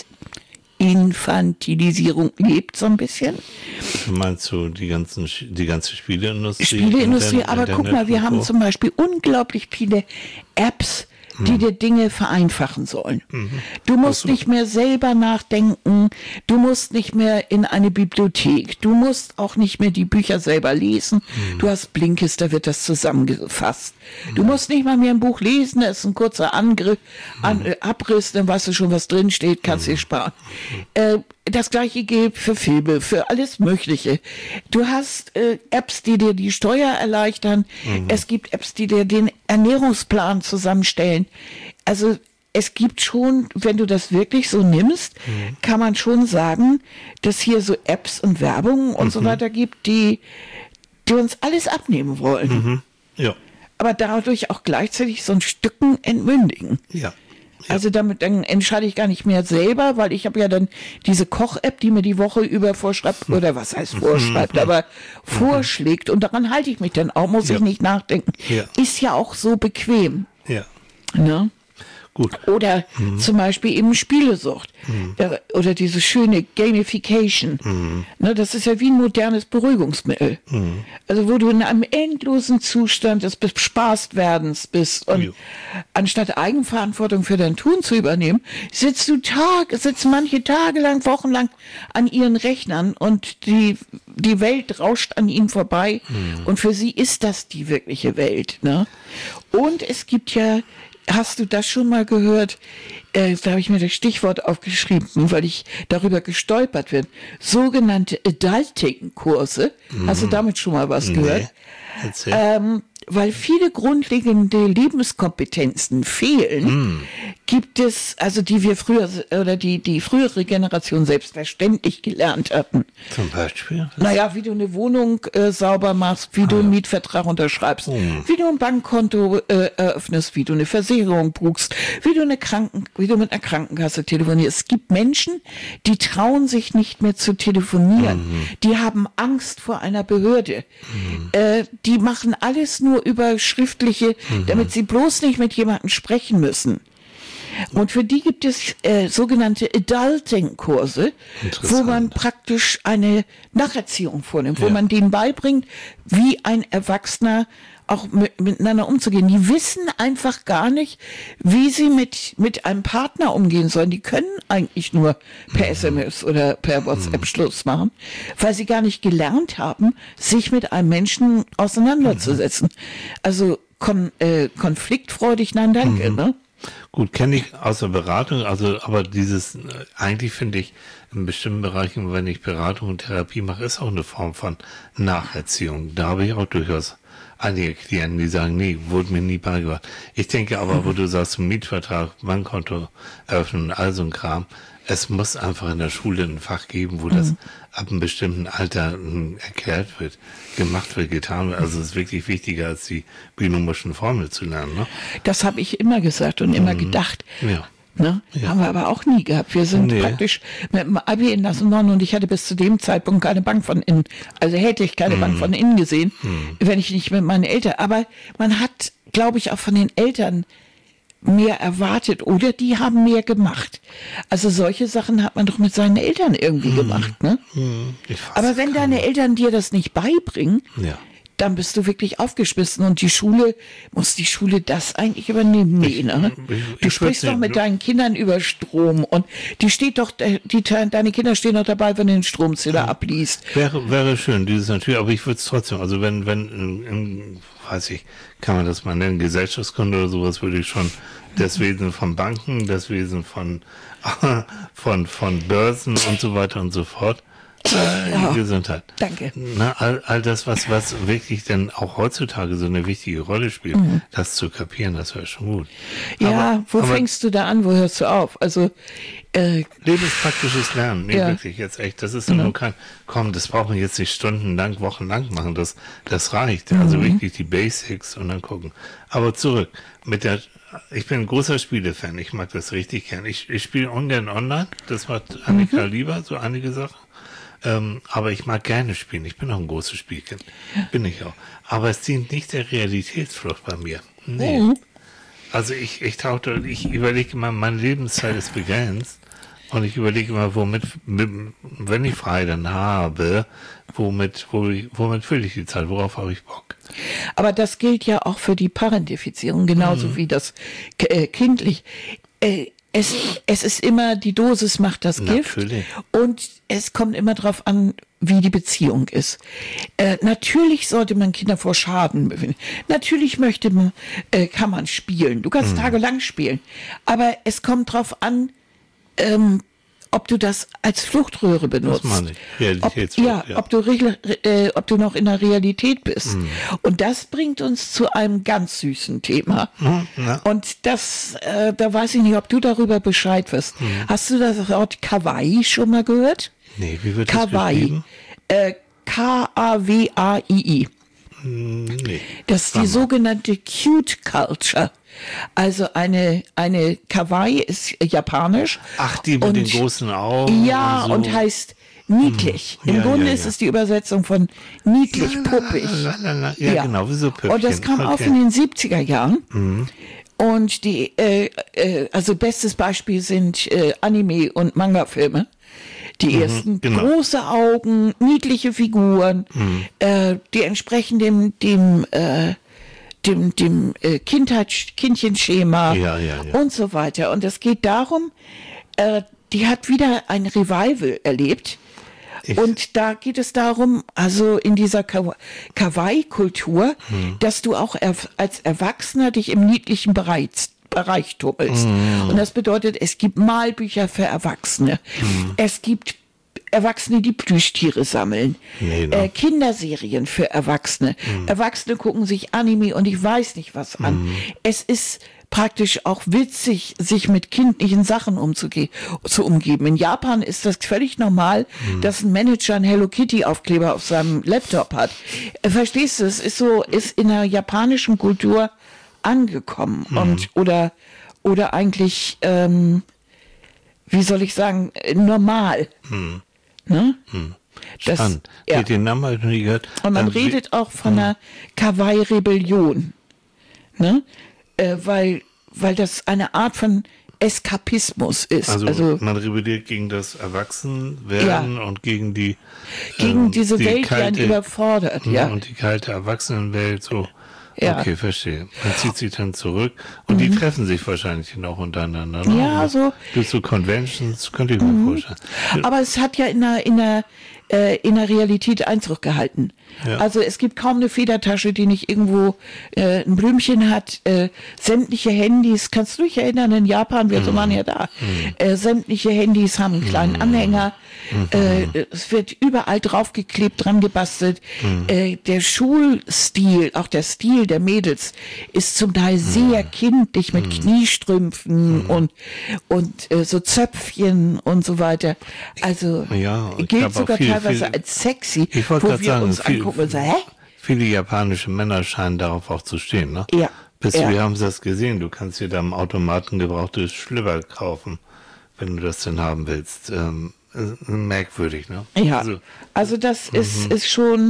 Infantilisierung lebt, so ein bisschen? Meinst du die ganzen, die ganze Spieleindustrie? Spieleindustrie, aber Internet guck mal, wir haben zum Beispiel unglaublich viele Apps, die hm. dir Dinge vereinfachen sollen. Mhm. Du musst so. nicht mehr selber nachdenken, du musst nicht mehr in eine Bibliothek, du musst auch nicht mehr die Bücher selber lesen. Mhm. Du hast Blinkist, da wird das zusammengefasst. Mhm. Du musst nicht mal mehr ein Buch lesen, da ist ein kurzer Angriff, an, äh, Abriss, dann weißt du schon, was drin steht, kannst mhm. dir sparen. Äh, Das gleiche gilt für Filme, für alles Mögliche. Du hast äh, Apps, die dir die Steuer erleichtern. Mhm. Es gibt Apps, die dir den Ernährungsplan zusammenstellen. Also es gibt schon, wenn du das wirklich so nimmst, mhm. kann man schon sagen, dass hier so Apps und Werbung und mhm. so weiter gibt, die, die uns alles abnehmen wollen. Mhm. Ja. Aber dadurch auch gleichzeitig so ein Stücken entmündigen. Ja. Ja. Also damit dann entscheide ich gar nicht mehr selber, weil ich habe ja dann diese Koch-App, die mir die Woche über vorschreibt, oder was heißt vorschreibt, aber vorschlägt und daran halte ich mich dann auch, muss ja. ich nicht nachdenken. Ja. Ist ja auch so bequem. Ja. Ne? Gut. Oder mhm. zum Beispiel eben Spielesucht mhm. äh, oder diese schöne Gamification. Mhm. Ne, das ist ja wie ein modernes Beruhigungsmittel. Mhm. Also wo du in einem endlosen Zustand des Bespaßtwerdens bist und jo. anstatt Eigenverantwortung für dein Tun zu übernehmen, sitzt du Tag, sitzen manche tagelang, wochenlang an ihren Rechnern und die, die Welt rauscht an ihnen vorbei mhm. und für sie ist das die wirkliche Welt. Ne? Und es gibt ja, hast du das schon mal gehört? Äh, da habe ich mir das Stichwort aufgeschrieben, weil ich darüber gestolpert bin. Sogenannte Adulting-Kurse. Mhm. Hast du damit schon mal was nee. gehört? Erzähl. Ähm, weil viele grundlegende Lebenskompetenzen fehlen, mm. gibt es, also die wir früher, oder die, die frühere Generation selbstverständlich gelernt hatten. Zum Beispiel? Naja, wie du eine Wohnung äh, sauber machst, wie ah, du einen Mietvertrag unterschreibst, mm. wie du ein Bankkonto äh, eröffnest, wie du eine Versicherung buchst, wie du eine Kranken, wie du mit einer Krankenkasse telefonierst. Es gibt Menschen, die trauen sich nicht mehr zu telefonieren. Mm. Die haben Angst vor einer Behörde. Mm. Äh, die machen alles nur über schriftliche, mhm. damit sie bloß nicht mit jemandem sprechen müssen. Und für die gibt es äh, sogenannte Adulting-Kurse, wo man praktisch eine Nacherziehung vornimmt, wo ja. man denen beibringt, wie ein Erwachsener auch mit, miteinander umzugehen. Die wissen einfach gar nicht, wie sie mit, mit einem Partner umgehen sollen. Die können eigentlich nur per mhm. S M S oder per WhatsApp mhm. Schluss machen, weil sie gar nicht gelernt haben, sich mit einem Menschen auseinanderzusetzen. Mhm. Also kon, äh, konfliktfreudig, nein, danke. Mhm. Ne? Gut, kenne ich aus der Beratung, also aber dieses, eigentlich finde ich, in bestimmten Bereichen, wenn ich Beratung und Therapie mache, ist auch eine Form von Nacherziehung. Da habe ich auch durchaus einige Klienten, die sagen, nee, wurde mir nie beigebracht. Ich denke aber, wo du sagst, Mietvertrag, Bankkonto eröffnen, all so ein Kram, es muss einfach in der Schule ein Fach geben, wo mhm. das ab einem bestimmten Alter m, erklärt wird, gemacht wird, getan wird. Also es ist wirklich wichtiger, als die binomischen Formeln zu lernen. Ne? Das habe ich immer gesagt und immer mhm. gedacht. Ja. Ne? Ja. Haben wir aber auch nie gehabt. Wir sind nee. praktisch mit dem Abi in das Norden und ich hatte bis zu dem Zeitpunkt keine Bank von innen. Also hätte ich keine mm. Bank von innen gesehen, mm. wenn ich nicht mit meinen Eltern. Aber man hat, glaube ich, auch von den Eltern mehr erwartet oder die haben mehr gemacht. Also solche Sachen hat man doch mit seinen Eltern irgendwie mm. gemacht. Ne? Mm. Aber wenn deine Eltern dir das nicht beibringen, ja. dann bist du wirklich aufgeschmissen und die Schule, muss die Schule das eigentlich übernehmen? Nee, ne? Ich, ich, du ich sprichst doch nicht, mit ne? deinen Kindern über Strom und die steht doch, die, deine Kinder stehen doch dabei, wenn du den Stromzähler ja. abliest. Wäre, wäre schön, dieses natürlich, aber ich würde es trotzdem, also wenn, wenn, in, in, weiß ich, kann man das mal nennen, Gesellschaftskunde oder sowas, würde ich schon das Wesen von Banken, das Wesen von, von, von Börsen und so weiter und so fort. Äh, Ja. Gesundheit. Danke. Na, all, all das, was, was wirklich dann auch heutzutage so eine wichtige Rolle spielt, das zu kapieren, das wäre schon gut. Ja, aber, wo aber fängst du da an, wo hörst du auf? Also, äh, lebenspraktisches Lernen, nee, Ja. wirklich, jetzt echt, das ist ja nur kein, komm, das brauchen wir jetzt nicht stundenlang, wochenlang machen, das, das reicht. Also wirklich die Basics und dann gucken. Aber zurück, mit der, ich bin ein großer Spielefan, ich mag das richtig gern. Ich, ich spiele ungern online, das macht Annika lieber, so einige Sachen. Ähm, aber ich mag gerne spielen. Ich bin auch ein großes Spielkind. Bin ich auch. Aber es dient nicht der Realitätsflucht bei mir. Nee. Mhm. Also ich, ich tauchte, ich überlege immer, meine Lebenszeit ist begrenzt. Und ich überlege immer, womit, mit, wenn ich frei dann habe, womit, wo, womit fülle ich die Zeit, worauf habe ich Bock? aber das gilt ja auch für die Parentifizierung, genauso wie das äh, kindlich. Äh, es, es ist immer, die Dosis macht das Gift. Natürlich. Und es kommt immer darauf an, wie die Beziehung ist. Äh, natürlich sollte man Kinder vor Schaden befinden. Natürlich möchte man, äh, kann man spielen. Du kannst tagelang spielen. Aber es kommt darauf an, ähm, ob du das als Fluchtröhre benutzt. Das meine ich. Ob, Realitätsflucht, ja, ja. ob du, regel- äh, ob du noch in der Realität bist. Und das bringt uns zu einem ganz süßen Thema. ja. Und das, äh, da weiß ich nicht, ob du darüber Bescheid wirst. Hast du das Wort Kawaii schon mal gehört? Nee, wie wird das Kawaii. geschrieben? Äh, K A W A I I. Hm, Nee. Das ist die Sag mal. sogenannte Cute Culture. Also eine, eine Kawaii ist japanisch. Ach, die mit und, den großen Augen. Ja, und, so. und heißt niedlich. Hm. Im Ja, Grunde ja, ist ja. es die Übersetzung von niedlich, puppig. Lalalala. Ja, genau, wie so Püppchen. Und das kam auf Okay. in den siebziger Jahren. Und die, äh, äh, also bestes Beispiel sind äh, Anime- und Manga-Filme. Die ersten genau. große Augen, niedliche Figuren, äh, die entsprechen dem, dem, äh, dem, dem äh, Kindheit, Kindchenschema Ja, ja, ja. und so weiter. Und es geht darum, äh, die hat wieder ein Revival erlebt. Ich- Und da geht es darum, also in dieser Kawa- Kawaii-Kultur, dass du auch erf- als Erwachsener dich im niedlichen Bereich, Bereich tummelst. Und das bedeutet, es gibt Malbücher für Erwachsene. Es gibt Erwachsene, die Plüschtiere sammeln. Nee, ne? äh, Kinderserien für Erwachsene. Erwachsene gucken sich Anime und ich weiß nicht was an. Es ist praktisch auch witzig, sich mit kindlichen Sachen umzuge zu umgeben. In Japan ist das völlig normal, dass ein Manager einen Hello Kitty Aufkleber auf seinem Laptop hat. Äh, verstehst du? Es ist so, ist in der japanischen Kultur angekommen und oder oder eigentlich, ähm, wie soll ich sagen, äh, normal. Ne? Das, Spannend. ja. Nee, den Namen habe ich noch nie gehört. Und man Ähm, wie- redet auch von einer Kawaii-Rebellion. Ne? Äh, weil, weil das eine Art von Eskapismus ist. Also, Also, man rebelliert gegen das Erwachsenwerden und gegen die gegen ähm, diese die Welt, die einen kalte- überfordert. Ja, Ja. und die kalte Erwachsenenwelt, so. Ja. Mhm. Okay, verstehe. Man zieht sich dann zurück und die treffen sich wahrscheinlich dann auch untereinander. Ne? Ja, Aber so- durch so Conventions könnte ich mir vorstellen. Aber es hat ja in der, in der, äh, in der Realität Einzug gehalten. Ja. Also es gibt kaum eine Federtasche, die nicht irgendwo äh, ein Blümchen hat. Äh, sämtliche Handys, kannst du dich erinnern, in Japan, wir waren ja da, äh, sämtliche Handys haben einen kleinen Anhänger. Äh, es wird überall draufgeklebt, dran gebastelt. Äh, der Schulstil, auch der Stil der Mädels, ist zum Teil sehr kindlich mit Kniestrümpfen und, und äh, so Zöpfchen und so weiter. Also Ja, ich gilt glaub auch sogar viel- teilweise viel- als sexy, Ich wollte wo gerade wir sagen, uns viel- angucken und sagen, hä? Viele japanische Männer scheinen darauf auch zu stehen, ne? Ja, Bis ja. wir haben das gesehen, du kannst dir da am Automaten gebrauchtes Schlüpper kaufen, wenn du das denn haben willst. Ähm, äh, merkwürdig, ne? Ja, Also, also das ist, ist schon,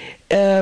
äh,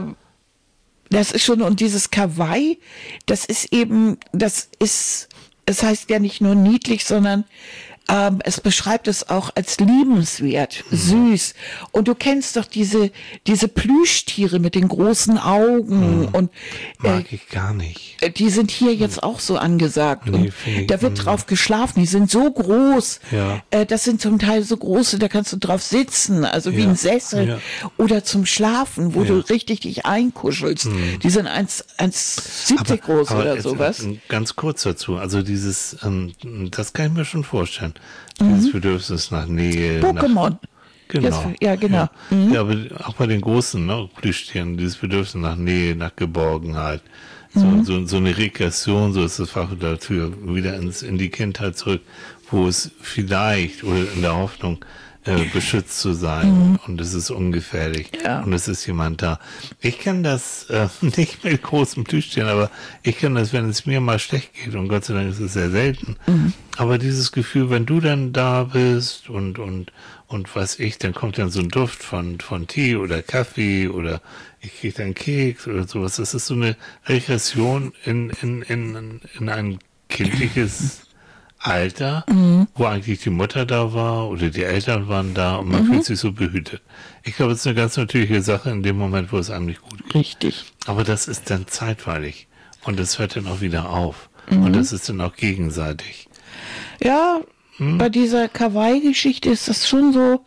das ist schon, und dieses Kawaii, das ist eben, das ist, es heißt ja nicht nur niedlich, sondern ähm, es beschreibt es auch als liebenswert, süß. Und du kennst doch diese, diese Plüschtiere mit den großen Augen und äh, mag ich gar nicht. die sind hier jetzt auch so angesagt. Nee, Und finde ich, da wird mm. drauf geschlafen. Die sind so groß. Ja. Äh, das sind zum Teil so große, da kannst du drauf sitzen, also wie Ja. ein Sessel. Ja. Oder zum Schlafen, wo Ja. du richtig dich einkuschelst. Die sind eins siebzig groß oder jetzt, sowas. äh, Ganz kurz dazu, also dieses, ähm, das kann ich mir schon vorstellen. Mhm. Dieses Bedürfnis nach Nähe. Pokémon. Nach, Genau. Das, ja, genau. Ja. Mhm. Ja, aber auch bei den großen, ne, Plüschtieren, dieses Bedürfnis nach Nähe, nach Geborgenheit. So, Mhm. so, so eine Regression, so ist das Fach dafür, wieder ins, in die Kindheit zurück, wo es vielleicht oder in der Hoffnung, äh, beschützt zu sein. Mhm. Und es ist ungefährlich. Ja. Und es ist jemand da. Ich kann das äh, nicht mit großen Plüschtieren, aber ich kann das, wenn es mir mal schlecht geht, und Gott sei Dank ist es sehr selten. Mhm. Aber dieses Gefühl, wenn du dann da bist und, und, und was ich, dann kommt dann so ein Duft von, von Tee oder Kaffee oder ich kriege dann Keks oder sowas. Das ist so eine Regression in, in, in, in ein kindliches Alter, mhm. wo eigentlich die Mutter da war oder die Eltern waren da und man mhm. fühlt sich so behütet. Ich glaube, es ist eine ganz natürliche Sache in dem Moment, wo es einem nicht gut geht. Richtig. Aber das ist dann zeitweilig und das hört dann auch wieder auf. Mhm. Und das ist dann auch gegenseitig. Ja, hm? bei dieser Kawaii-Geschichte ist das schon so,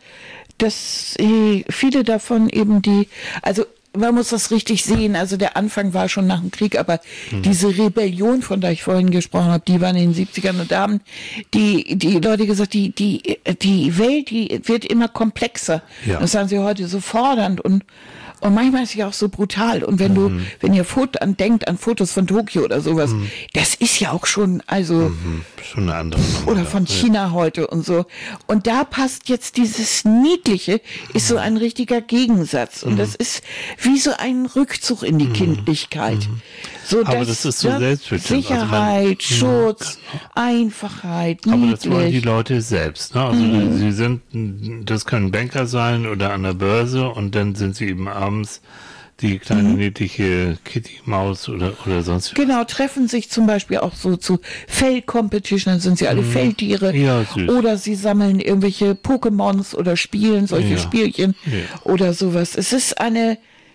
dass äh, viele davon eben die, also man muss das richtig sehen, also der Anfang war schon nach dem Krieg, aber hm. diese Rebellion, von der ich vorhin gesprochen habe, die waren in den siebzigern und da haben die, die Leute gesagt, die, die, die Welt, die wird immer komplexer. Ja. Das sagen sie heute so fordernd und Und manchmal ist sie auch so brutal. Und wenn mhm. du, wenn ihr Foto an denkt an Fotos von Tokio oder sowas, mhm. das ist ja auch schon, also mhm. schon eine andere Nummer. Oder von China ja. heute und so. Und da passt jetzt dieses Niedliche, ist so ein richtiger Gegensatz. Und mhm. das ist wie so ein Rückzug in die mhm. Kindlichkeit. Mhm. So, aber das ist so ja, selbstbestimmt. Sicherheit, also man, Schutz, genau. Einfachheit, niedlich. Aber das wollen die Leute selbst. Ne? Also mhm. sie sind, das können Banker sein oder an der Börse und dann sind sie eben abends die kleine mhm. niedliche Kitty-Maus oder, oder sonst was. Genau, treffen sich zum Beispiel auch so zu Fell-Competition, dann sind sie alle mhm. Feldtiere. Ja, süß. Oder sie sammeln irgendwelche Pokémons oder spielen solche ja. Spielchen ja. oder sowas. Es ist eine,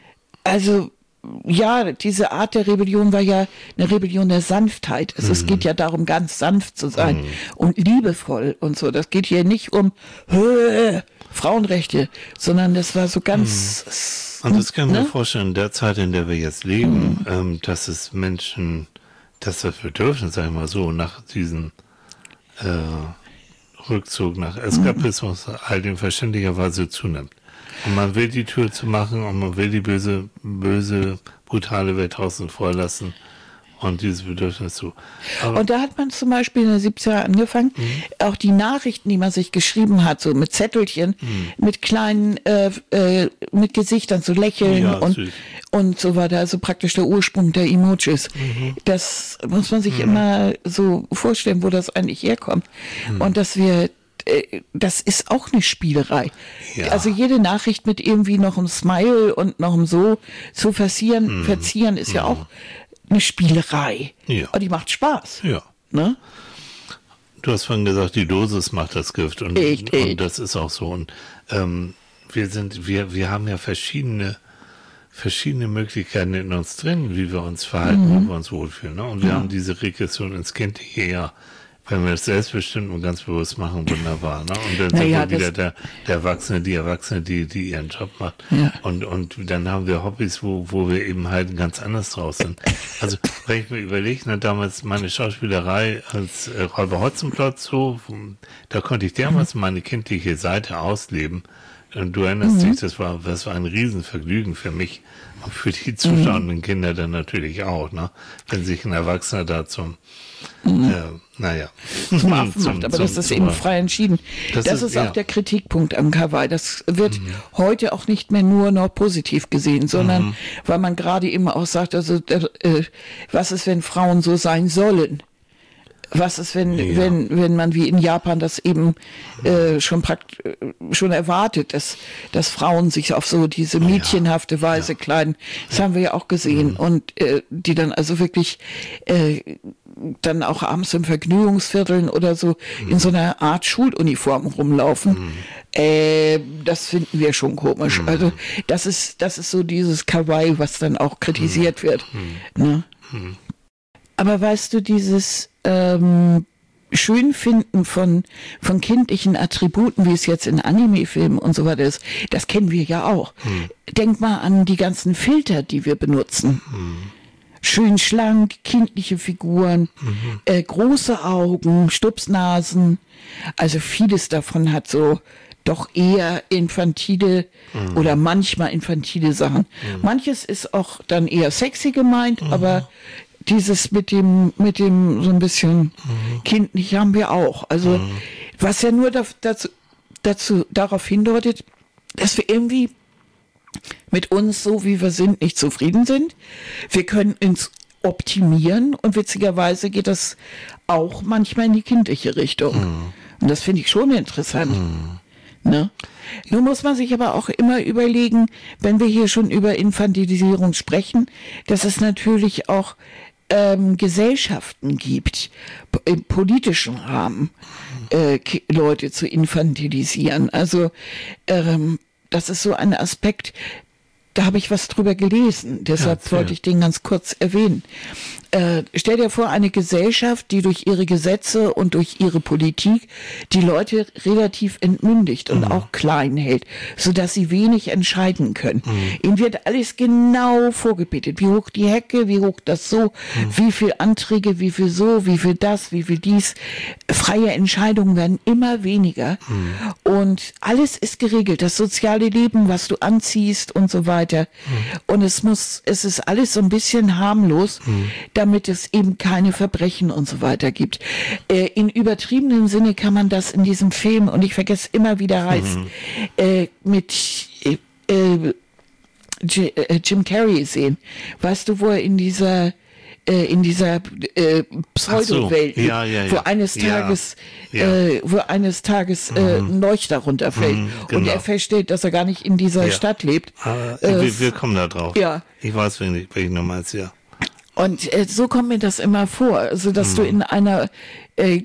also ja, diese Art der Rebellion war ja eine Rebellion der Sanftheit. Es, mhm. es geht ja darum, ganz sanft zu sein mhm. und liebevoll und so. Das geht hier nicht um Höh, Frauenrechte, sondern das war so ganz... Mhm. Und das kann ich ne? mir vorstellen, in der Zeit, in der wir jetzt leben, mhm. ähm, dass es Menschen, dass das Bedürfnis, sag ich mal so, nach diesem äh, Rückzug, nach Eskapismus, mhm. all dem verständlicherweise zunimmt. Und man will die Tür zu machen und man will die böse, böse, brutale Welt draußen vorlassen und dieses Bedürfnis zu. Aber und da hat man zum Beispiel in den siebziger angefangen, mhm. auch die Nachrichten, die man sich geschrieben hat, so mit Zettelchen, mhm. mit kleinen, äh, äh, mit Gesichtern zu lächeln ja, und, und so weiter, also praktisch der Ursprung der Emojis. Mhm. Das muss man sich mhm. immer so vorstellen, wo das eigentlich herkommt. Mhm. Und dass wir das ist auch eine Spielerei. Ja. Also jede Nachricht mit irgendwie noch einem Smile und noch einem so zu verzieren, mm. verzieren ist mm. ja auch eine Spielerei. Ja. Und die macht Spaß. Ja. Ne? Du hast vorhin gesagt, die Dosis macht das Gift. Und, und das ist auch so. Und ähm, wir sind, wir, wir haben ja verschiedene, verschiedene Möglichkeiten in uns drin, wie wir uns verhalten, mhm. wo wir uns wohlfühlen. Ne? Und wir ja. haben diese Regression ins Kindliche ja. Wenn wir das selbstbestimmt und ganz bewusst machen, wunderbar. Ne? Und dann naja, sind wir wieder der, der Erwachsene, die Erwachsene, die, die ihren Job macht. Ja. Und, und dann haben wir Hobbys, wo, wo wir eben halt ganz anders draus sind. Also, wenn ich mir überlege, ne, damals meine Schauspielerei als äh, Räuber Hotzenplotz so, da konnte ich dermaßen meine kindliche Seite ausleben. Und du erinnerst mhm. dich, das war, das war ein Riesenvergnügen für mich. Und für die zuschauenden mhm. Kinder dann natürlich auch, ne? Wenn sich ein Erwachsener da zum, mhm. äh, naja, zum Affen macht, aber zum, das ist eben frei entschieden. Das, das ist, ist auch ja. der Kritikpunkt am Kawaii. Das wird mhm. heute auch nicht mehr nur noch positiv gesehen, sondern mhm. weil man gerade eben auch sagt, also äh, was ist, wenn Frauen so sein sollen? Was ist, wenn, ja. wenn, wenn man wie in Japan das eben äh, schon prakt schon erwartet, dass, dass Frauen sich auf so diese mädchenhafte Weise ja. kleiden. Das ja. haben wir ja auch gesehen. Mhm. Und äh, die dann also wirklich äh, dann auch abends im Vergnügungsvierteln oder so mhm. in so einer Art Schuluniform rumlaufen. Mhm. Äh, das finden wir schon komisch. Mhm. Also das ist, das ist so dieses Kawaii, was dann auch kritisiert mhm. wird. Mhm. Ne? Mhm. Aber weißt du, dieses ähm, Schönfinden von, von kindlichen Attributen, wie es jetzt in Anime-Filmen und so weiter ist, das kennen wir ja auch. Hm. Denk mal an die ganzen Filter, die wir benutzen. Hm. Schön schlank, kindliche Figuren, mhm. äh, große Augen, Stupsnasen. Also vieles davon hat so doch eher infantile mhm. oder manchmal infantile Sachen. Mhm. Manches ist auch dann eher sexy gemeint, mhm. aber dieses mit dem, mit dem so ein bisschen mhm. kindlich haben wir auch. Also, mhm. was ja nur dazu, dazu, darauf hindeutet, dass wir irgendwie mit uns, so wie wir sind, nicht zufrieden sind. Wir können uns optimieren und witzigerweise geht das auch manchmal in die kindliche Richtung. Mhm. Und das finde ich schon interessant. Mhm. Ne? Nun muss man sich aber auch immer überlegen, wenn wir hier schon über Infantilisierung sprechen, dass es natürlich auch ähm, Gesellschaften gibt, im politischen Rahmen, äh, Leute zu infantilisieren. Also ähm, das ist so ein Aspekt, da habe ich was drüber gelesen, deshalb ja, wollte ich den ganz kurz erwähnen. Äh, stell dir vor, eine Gesellschaft, die durch ihre Gesetze und durch ihre Politik die Leute relativ entmündigt und mhm. auch klein hält, sodass sie wenig entscheiden können. Mhm. Ihnen wird alles genau vorgebetet, wie hoch die Hecke, wie hoch das so, mhm. wie viel Anträge, wie viel so, wie viel das, wie viel dies. Freie Entscheidungen werden immer weniger mhm. und alles ist geregelt, das soziale Leben, was du anziehst und so weiter. Mhm. Und es muss, es ist alles so ein bisschen harmlos, mhm. damit es eben keine Verbrechen und so weiter gibt. Äh, in übertriebenem Sinne kann man das in diesem Film, und ich vergesse immer, wie der heißt, mhm. äh, mit äh, äh, Jim Carrey sehen. Weißt du, wo er in dieser in dieser äh, Pseudo-Welt, so. ja, ja, ja. wo eines Tages, ja. Äh, wo eines Tages mhm. äh, ein Leuchter runterfällt mhm, genau. und er feststellt, dass er gar nicht in dieser ja. Stadt lebt. Ah, äh, wir, wir kommen da drauf. Ja. Ich weiß, welchen ich noch meinst, ja. Und äh, so kommt mir das immer vor, also dass mhm. du in einer, äh,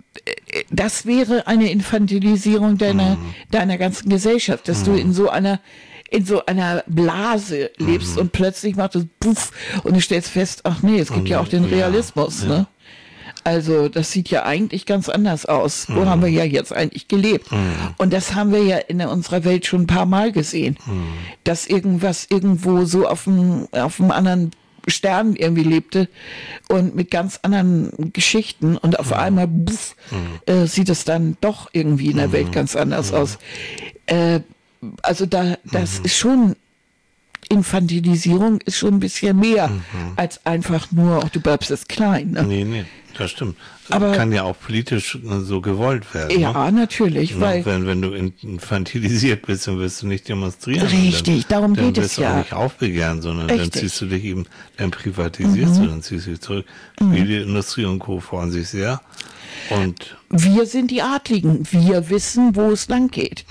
das wäre eine Infantilisierung deiner mhm. deiner ganzen Gesellschaft, dass mhm. du in so einer in so einer Blase lebst mhm. und plötzlich macht es puff und du stellst fest, ach nee, es gibt mhm. ja auch den Realismus, ja, ne? Ja. Also das sieht ja eigentlich ganz anders aus. Mhm. Wo haben wir ja jetzt eigentlich gelebt? Mhm. Und das haben wir ja in unserer Welt schon ein paar Mal gesehen, mhm. dass irgendwas irgendwo so auf dem auf dem anderen Stern irgendwie lebte und mit ganz anderen Geschichten und auf mhm. einmal puff, mhm. äh, sieht es dann doch irgendwie in der mhm. Welt ganz anders mhm. aus. Äh, Also da, das mhm. ist schon, Infantilisierung ist schon ein bisschen mehr mhm. als einfach nur, oh, du bleibst jetzt klein. Ne? Nee, nee, das stimmt. Aber kann ja auch politisch so gewollt werden. Ja, ne? natürlich. Ja, weil wenn, wenn du infantilisiert bist, dann wirst du nicht demonstrieren. Richtig, dann, darum dann geht es wirst du ja. auch nicht aufbegehren, sondern Richtig. dann ziehst du dich eben, dann privatisierst mhm. du, dann ziehst du dich zurück. Mhm. Medienindustrie und Co. freuen sich sehr. Und wir sind die Adligen. Wir wissen, wo es lang geht.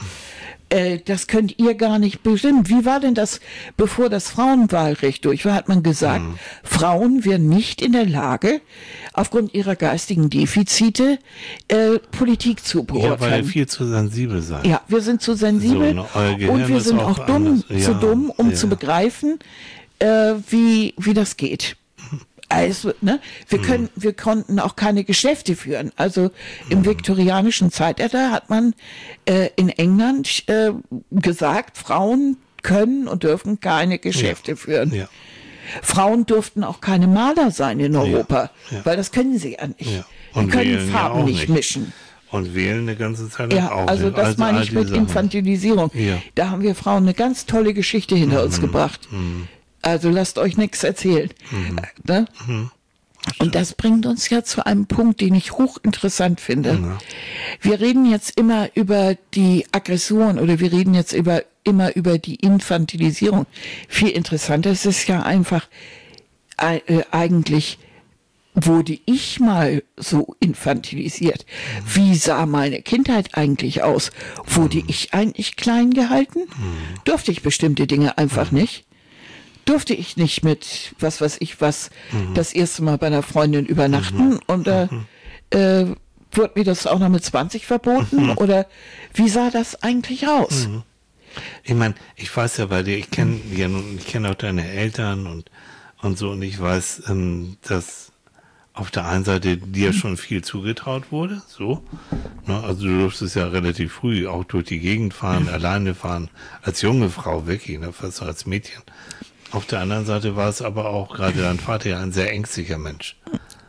Das könnt ihr gar nicht bestimmen. Wie war denn das, bevor das Frauenwahlrecht durch war, hat man gesagt, mhm. Frauen wären nicht in der Lage, aufgrund ihrer geistigen Defizite äh, Politik zu beurteilen. Ja, weil ihr viel zu sensibel seid. Ja, wir sind zu sensibel so, ne, und wir sind auch, auch dumm, ja, zu dumm, um ja. zu begreifen, äh, wie, wie das geht. Also, ne, wir können, wir konnten auch keine Geschäfte führen. Also im viktorianischen Zeitalter hat man äh, in England äh, gesagt, Frauen können und dürfen keine Geschäfte ja. führen. Ja. Frauen durften auch keine Maler sein in Europa, ja. Ja. weil das können sie ja nicht. Ja. Die können Farben ja nicht, nicht mischen. Und wählen eine ganze Zeit lang ja, auch also nicht. das also meine ich mit Sachen. Infantilisierung. Ja. Da haben wir Frauen eine ganz tolle Geschichte hinter mhm. uns gebracht. Mhm. Also lasst euch nichts erzählen. Mhm. Ne? Mhm. Und das bringt uns ja zu einem Punkt, den ich hochinteressant finde. Mhm. Wir reden jetzt immer über die Aggression oder wir reden jetzt über, immer über die Infantilisierung. Viel interessanter ist es ja einfach äh, eigentlich, wurde ich mal so infantilisiert? Mhm. Wie sah meine Kindheit eigentlich aus? Wurde mhm. ich eigentlich klein gehalten? Mhm. Durfte ich bestimmte Dinge einfach mhm. nicht? Durfte ich nicht mit, was weiß ich was, mhm. das erste Mal bei einer Freundin übernachten mhm. und äh, mhm. äh, wurde mir das auch noch mit zwanzig verboten? Mhm. Oder wie sah das eigentlich aus? Mhm. Ich meine, ich weiß ja bei dir, ich kenne ja nun, ich kenne auch deine Eltern und, und so, und ich weiß, ähm, dass auf der einen Seite dir schon viel zugetraut wurde, so. Ne, also du durftest ja relativ früh auch durch die Gegend fahren, mhm. alleine fahren, als junge Frau wirklich, ne, fast als Mädchen. Auf der anderen Seite war es aber auch, gerade dein Vater ja ein sehr ängstlicher Mensch.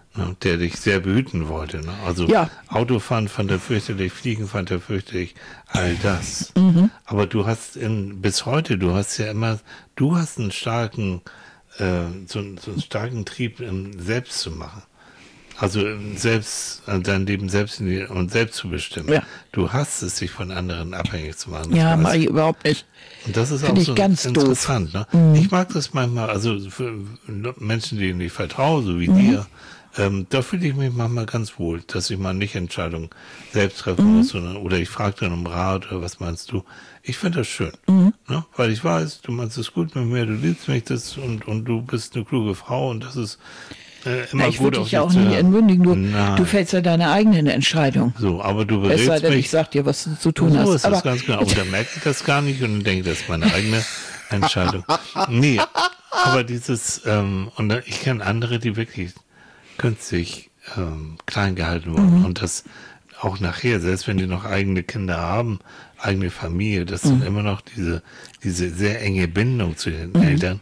ne, der dich sehr behüten wollte. Ne? Also Ja. Autofahren fand er fürchterlich, Fliegen fand er fürchterlich, all das. Mhm. Aber du hast in, bis heute, du hast ja immer, du hast einen starken, äh, so, so einen starken Trieb, ähm, selbst zu machen. Also ähm, selbst, äh, dein Leben selbst in die, und selbst zu bestimmen. Ja. Du hast es, sich von anderen abhängig zu machen. Das Ja, weißt mache du. ich überhaupt nicht. Und das ist Finde auch ich so ganz interessant. Ne? Ich mag das manchmal, also für Menschen, denen ich vertraue, so wie dir, ähm, da fühle ich mich manchmal ganz wohl, dass ich mal nicht Entscheidungen selbst treffen muss, sondern, oder ich frage dann um Rat oder was meinst du. Ich finde das schön, ne? Weil ich weiß, du meinst es gut mit mir, du liebst mich das und, und du bist eine kluge Frau und das ist äh, immer Na, ich gut würde auf dich ja auch zu nie hören. entmündigen. Du, Nein. du fällst ja deine eigenen Entscheidungen. So, aber du Es sei berätst denn, mich. ich sag dir, was du zu tun So hast. ist das ganz genau. Aber da merke ich das gar nicht und dann denke ich, das ist meine eigene Entscheidung. Nee, aber dieses, ähm, und da- ich kenne andere, die wirklich künstlich ähm, klein gehalten wurden. Und das auch nachher, selbst wenn die noch eigene Kinder haben, eigene Familie, das sind immer noch diese, diese sehr enge Bindung zu den Eltern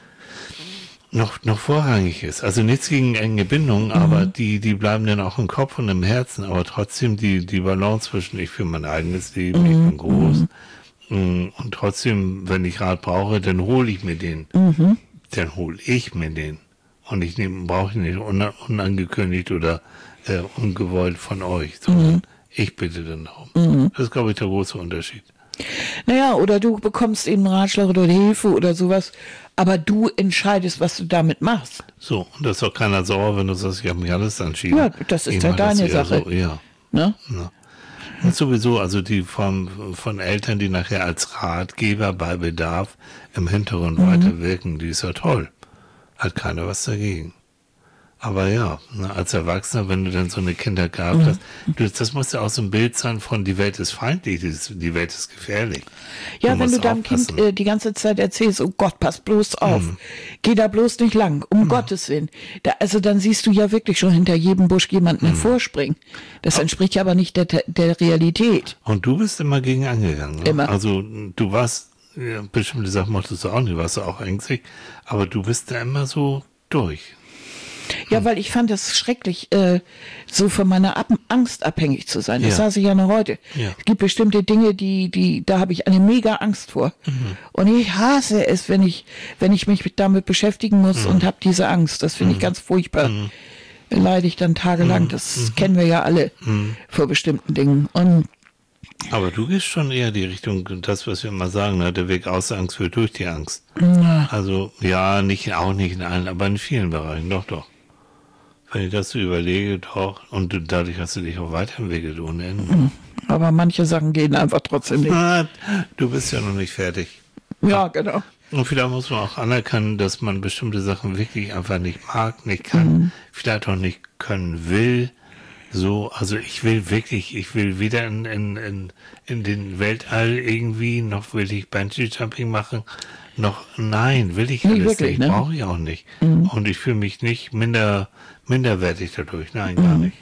noch, noch vorrangig ist. Also nichts gegen enge Bindungen, aber die, die bleiben dann auch im Kopf und im Herzen, aber trotzdem die, die Balance zwischen ich für mein eigenes Leben, ich bin groß, mm, und trotzdem, wenn ich Rat brauche, dann hole ich mir den. Dann hole ich mir den. Und ich nehme, brauche ihn nicht una- unangekündigt oder äh, ungewollt von euch, sondern ich bitte dann darum. Das ist, glaube ich, der große Unterschied. Naja, oder du bekommst eben Ratschlag oder Hilfe oder sowas, aber du entscheidest, was du damit machst. So, und da ist auch keiner sauer, wenn du sagst, ich habe mich alles entschieden. Ja, das ist Ich ja mach das deine eher Sache. So, ja. Ne? Ja. Und sowieso, also die Form von Eltern, die nachher als Ratgeber bei Bedarf im Hintergrund weiterwirken, die ist ja toll. Hat keiner was dagegen. Aber ja, ne, als Erwachsener, wenn du dann so eine Kinder gehabt hast, du, das muss ja auch so ein Bild sein von die Welt ist feindlich, die, ist, die Welt ist gefährlich. Ja, wenn musst du deinem aufpassen. Kind äh, die ganze Zeit erzählst, oh Gott, pass bloß auf, geh da bloß nicht lang, um Gottes Willen. Da, also dann siehst du ja wirklich schon hinter jedem Busch jemanden hervorspringen. Das entspricht ja aber nicht der, der Realität. Und du bist immer gegen angegangen. Ne? Immer. Also du warst, ja, bestimmte Sachen mochtest du auch nicht, warst du auch ängstlich, aber du bist da immer so durch. Ja, weil ich fand es schrecklich, äh, so von meiner Ab Angst abhängig zu sein. Das Ja. saß ich ja noch heute. Ja. Es gibt bestimmte Dinge, die, die, da habe ich eine mega Angst vor. Und ich hasse es, wenn ich, wenn ich mich mit, damit beschäftigen muss und habe diese Angst. Das finde ich ganz furchtbar. Leide ich dann tagelang. Das kennen wir ja alle vor bestimmten Dingen. Und Aber du gehst schon eher die Richtung, das, was wir immer sagen, ne? Der Weg aus der Angst führt durch die Angst. Also, ja, nicht, auch nicht in allen, aber in vielen Bereichen, doch, doch. Wenn ich das so überlege, doch, und du, dadurch hast du dich auch weiterentwickelt ohne Ende. aber manche Sachen gehen einfach trotzdem nicht. Ah, Du bist ja noch nicht fertig. Ja, genau. Und vielleicht muss man auch anerkennen, dass man bestimmte Sachen wirklich einfach nicht mag, nicht kann, vielleicht auch nicht können will. So, also ich will wirklich, ich will weder in, in, in, in den Weltall irgendwie, noch will ich Bungee-Jumping machen, noch, nein, will ich Nicht alles wirklich, nicht, ne? brauche ich auch nicht. Und ich fühle mich nicht minder, minderwertig dadurch, nein, gar nicht.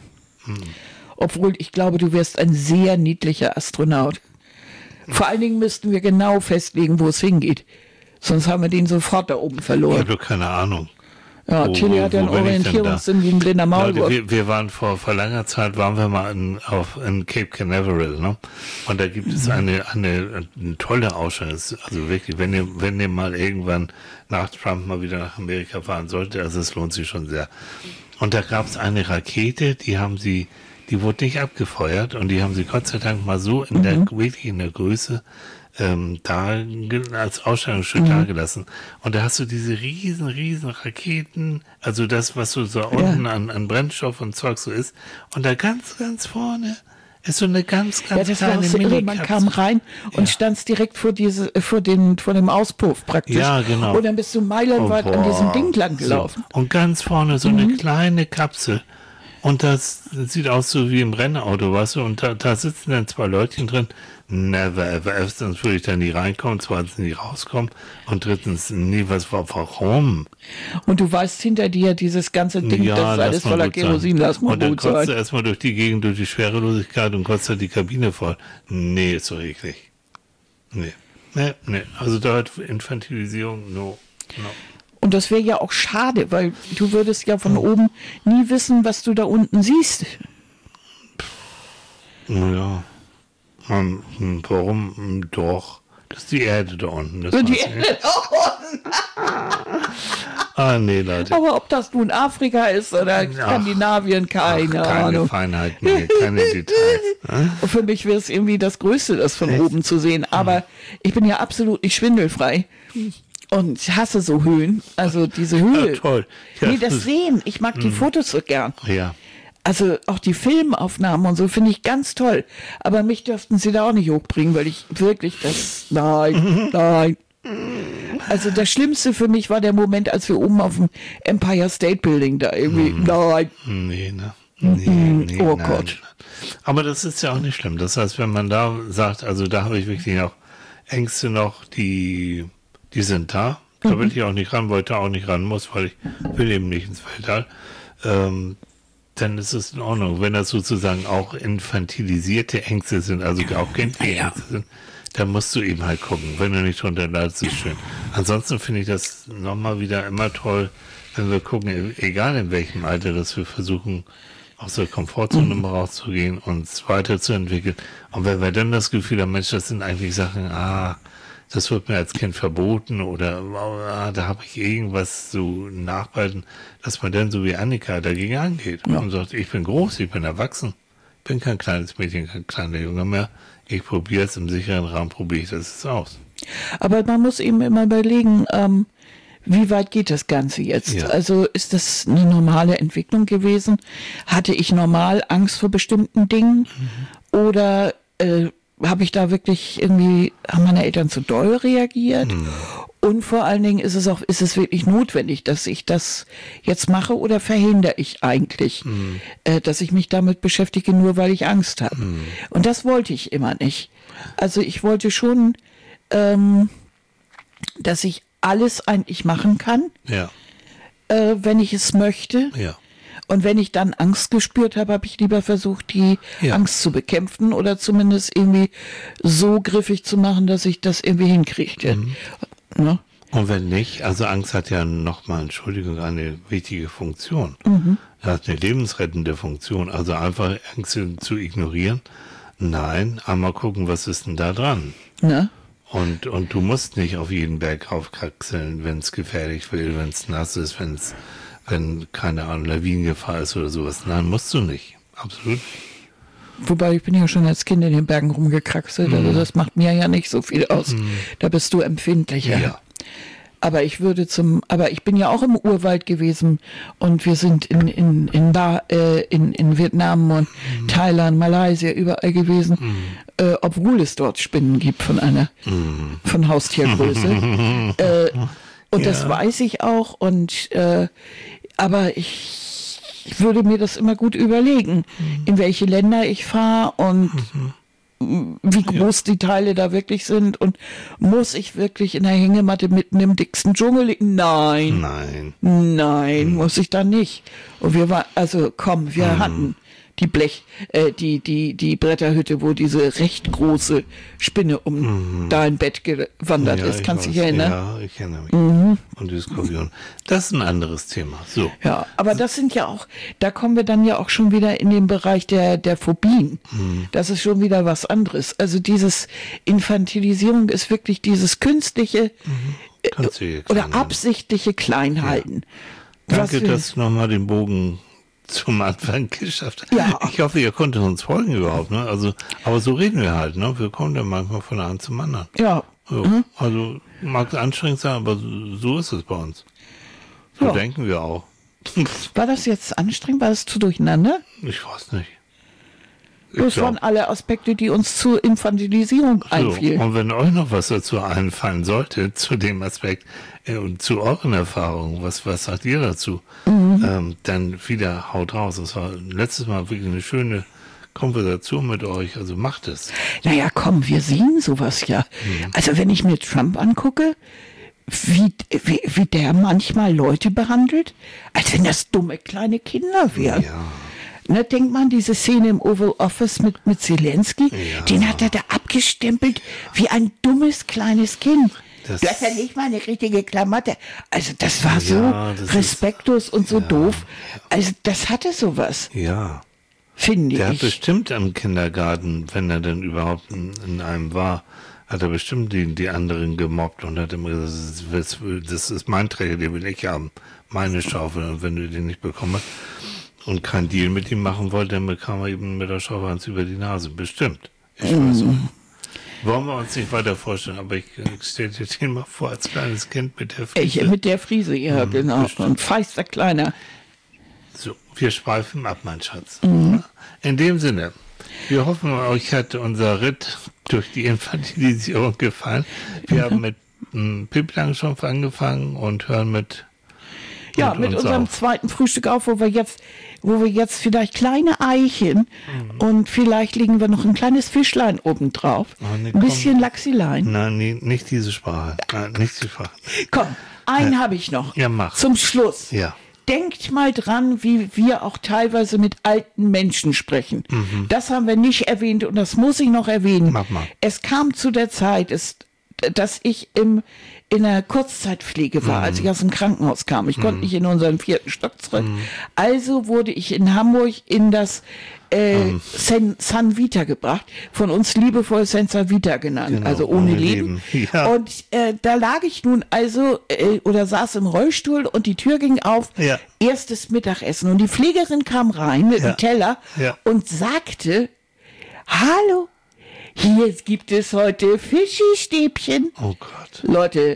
Obwohl ich glaube, du wirst ein sehr niedlicher Astronaut. Vor allen Dingen müssten wir genau festlegen, wo es hingeht. Sonst haben wir den sofort da oben Ich verloren. habe doch keine Ahnung. Ja, Wo- Tilly wo- hat ja einen wo bin ich denn Orientierungssinn wie ein blinder Leute, Maulwurf. wir, wir waren vor, vor langer Zeit, waren wir mal in, auf, in Cape Canaveral, ne? Und da gibt es eine, eine, eine tolle Ausstellung. Es ist Also wirklich, wenn ihr, wenn ihr mal irgendwann nach Trump mal wieder nach Amerika fahren solltet, also es lohnt sich schon sehr. Und da gab es eine Rakete, die haben sie, die wurde nicht abgefeuert und die haben sie Gott sei Dank mal so in der, wirklich in der Größe, ähm, da ge- als Ausstellungsstück dagelassen. Und da hast du diese riesen, riesen Raketen, also das, was so, so unten an, an Brennstoff und Zeug so ist. Und da ganz, ganz vorne ist so eine ganz, Ja, ganz das war auch kleine so irre. Man Minikapsel. kam rein und Ja. stand direkt vor diese, vor den, vor dem Auspuff praktisch. Ja, genau. Und dann bist du meilenweit Oh, an diesem boah. Ding lang gelaufen. So. Und ganz vorne so eine kleine Kapsel. Und das sieht aus so wie im Rennauto, weißt du? Und da, da sitzen dann zwei Leutchen drin. Never ever. Erstens würde ich da nie reinkommen, zweitens nie rauskommen. Und drittens, nie was war, warum? Und du weißt hinter dir dieses ganze Ding, das ist alles lass mal voller gut sein. Kerosin, lass mal Und dann gut kotzt sein. du erstmal durch die Gegend, durch die Schwerelosigkeit und kotzt da die Kabine voll. Nee, ist doch eklig. Nee. Nee, nee. Also da hat Infantilisierung, no. no. Und das wäre ja auch schade, weil du würdest ja von oben nie wissen, was du da unten siehst. Ja. Um, warum? Um, doch. Das ist die Erde da unten. Das Und die weiß ich. Erde da unten. Ah, nee, Leute. Aber ob das nun Afrika ist oder Skandinavien, keine Ach, keine Ahnung. Feinheiten mehr, keine Details. Ne? Und für mich wäre es irgendwie das Größte, das von oben zu sehen. Aber ich bin ja absolut nicht schwindelfrei. Und ich hasse so Höhen. Also diese Höhe. Ja, toll. Ja, nee, das Sehen. Ich mag die Fotos so gern. Ja. Also auch die Filmaufnahmen und so finde ich ganz toll. Aber mich dürften sie da auch nicht hochbringen, weil ich wirklich das... Nein, nein. Also das Schlimmste für mich war der Moment, als wir oben auf dem Empire State Building da irgendwie... Nein. Nee, ne? Nee, nee, Oh nein. Gott. Aber das ist ja auch nicht schlimm. Das heißt, wenn man da sagt, also da habe ich wirklich noch Ängste noch, die, die sind da. Da will ich auch nicht ran, weil ich da auch nicht ran muss, weil ich will eben nicht ins Weltall. Ähm, dann ist es in Ordnung. Wenn das sozusagen auch infantilisierte Ängste sind, also auch kindliche Ja. Ängste sind, dann musst du eben halt gucken. Wenn du nicht drunter leidest, ist schön. Ansonsten finde ich das nochmal wieder immer toll, wenn wir gucken, egal in welchem Alter, dass wir versuchen, aus der Komfortzone mal rauszugehen, uns weiterzuentwickeln. Und wenn wir dann das Gefühl haben, Mensch, das sind eigentlich Sachen, ah, das wird mir als Kind verboten oder ah, da habe ich irgendwas so nachbehalten, dass man dann so wie Annika dagegen angeht Ja. und sagt, ich bin groß, ich bin erwachsen, bin kein kleines Mädchen, kein kleiner Junge mehr, ich probiere es im sicheren Rahmen, probiere ich das jetzt aus. Aber man muss eben immer überlegen, ähm, wie weit geht das Ganze jetzt? Ja. Also ist das eine normale Entwicklung gewesen? Hatte ich normal Angst vor bestimmten Dingen? Mhm. Oder äh, habe ich da wirklich irgendwie, haben meine Eltern zu doll reagiert? Mhm. Und vor allen Dingen ist es auch, ist es wirklich notwendig, dass ich das jetzt mache oder verhindere ich eigentlich, Mhm. äh, dass ich mich damit beschäftige, nur weil ich Angst habe? Und das wollte ich immer nicht. Also ich wollte schon, ähm, dass ich alles eigentlich machen kann, Ja, äh, wenn ich es möchte. ja. Und wenn ich dann Angst gespürt habe, habe ich lieber versucht, die Ja. Angst zu bekämpfen oder zumindest irgendwie so griffig zu machen, dass ich das irgendwie hinkriege. Ne? Und wenn nicht, also Angst hat ja nochmal, Entschuldigung, eine wichtige Funktion. Mhm. Er hat eine lebensrettende Funktion. Also einfach Ängste zu ignorieren. Nein, einmal gucken, was ist denn da dran? Ne? Und, und du musst nicht auf jeden Berg raufkraxeln, wenn es gefährlich wird, wenn es nass ist, wenn es, wenn, keine Ahnung, Lawinengefahr ist oder sowas. Nein, musst du nicht. Absolut nicht. Wobei ich bin ja schon als Kind in den Bergen rumgekraxelt, also das macht mir ja nicht so viel aus. Da bist du empfindlicher. Ja. Aber ich würde zum, aber ich bin ja auch im Urwald gewesen und wir sind in in in, ba, äh, in, in Vietnam und Mhm. Thailand, Malaysia überall gewesen, äh, obwohl es dort Spinnen gibt von einer Mhm. von Haustiergröße. äh, und das Ja. weiß ich auch und äh, aber ich, ich würde mir das immer gut überlegen, Mhm. in welche Länder ich fahre und wie groß die Teile da wirklich sind und muss ich wirklich in der Hängematte mitten im dicksten Dschungel liegen? Nein, Nein. nein, muss ich da nicht. Und wir waren, also komm, wir hatten die Blech, äh, die, die, die Bretterhütte, wo diese recht große Spinne um dein Bett gewandert ist. ich Kannst du weiß. dich erinnern? Ja, ich erinnere mich. Und die Skorpion. Das ist ein anderes Thema. So. Ja, aber das sind ja auch, da kommen wir dann ja auch schon wieder in den Bereich der, der Phobien. Das ist schon wieder was anderes. Also dieses Infantilisierung ist wirklich dieses künstliche Kannst du hier äh, oder klein- absichtliche Kleinhalten. Was Danke, wir- dass du nochmal den Bogen zum Anfang geschafft hast. Ja. Ich hoffe, ihr konntet uns folgen überhaupt, ne? Also, aber so reden wir halt, ne? Wir kommen dann manchmal von einem zum anderen. Ja, So. Also, mag anstrengend sein, aber so, so ist es bei uns. So Ja. denken wir auch. war das jetzt anstrengend? War das zu durcheinander? Ich weiß nicht. Ich Das glaub- waren alle Aspekte, die uns zur Infantilisierung So, einfielen. und wenn euch noch was dazu einfallen sollte, zu dem Aspekt äh, und zu euren Erfahrungen, was, was sagt ihr dazu? Ähm, dann wieder haut raus. Das war letztes Mal wirklich eine schöne Konversation mit euch. Also macht es. Naja, komm, wir sehen sowas ja. Also wenn ich mir Trump angucke, wie, wie, wie der manchmal Leute behandelt, als wenn das dumme kleine Kinder wären. Ja. Ne, denkt man, diese Szene im Oval Office mit, mit Zelensky, Ja. den hat er da abgestempelt wie ein dummes kleines Kind. Das- du hast ja nicht mal eine richtige Klamotte. Also das war so Ja, das ist- respektlos und so doof. Also das hatte sowas, Ja. finde Der hat ich. bestimmt am Kindergarten, wenn er denn überhaupt in, in einem war, hat er bestimmt die, die anderen gemobbt und hat immer gesagt, das ist, das ist mein Träger, den will ich haben. Meine Schaufel. Und wenn du den nicht bekommst und keinen Deal mit ihm machen wollte, dann bekam er eben mit der Schaufel eins über die Nase. Bestimmt. Ich weiß so. Wollen wir uns nicht weiter vorstellen, aber ich, ich stelle dir den mal vor als kleines Kind mit der Friese. Ich, mit der Friese, ja, genau. bestimmt. Und feister Kleiner. So, wir schweifen ab, mein Schatz. Mhm. In dem Sinne, wir hoffen, euch hat unser Ritt durch die Infantilisierung gefallen. Wir haben mit ähm, Pippi Langstrumpf angefangen und hören mit Ja, mit uns unserem auf. zweiten Frühstück auf, wo wir jetzt, wo wir jetzt vielleicht kleine Eichen und vielleicht legen wir noch ein kleines Fischlein oben drauf. Oh, nee, ein komm. bisschen Lachsilein. Nein, nee, nicht diese Sprache. Nein, nicht diese Sprache. Komm, einen habe ich noch. Ja, mach. Zum Schluss. Ja. Denkt mal dran, wie wir auch teilweise mit alten Menschen sprechen. Das haben wir nicht erwähnt und das muss ich noch erwähnen. Mach mal. Es kam zu der Zeit, es, dass ich im, in der Kurzzeitpflege war, als ich aus dem Krankenhaus kam. Ich konnte nicht in unseren vierten Stock zurück. Also wurde ich in Hamburg in das äh, San, San Vita gebracht, von uns liebevoll Senza Vita genannt, Genau, also ohne, ohne Leben. Leben. Ja. Und äh, da lag ich nun also äh, oder saß im Rollstuhl und die Tür ging auf, Ja. erstes Mittagessen und die Pflegerin kam rein mit Ja. dem Teller Ja. und sagte, hallo, hier gibt es heute Fischistäbchen. Oh Gott. Leute,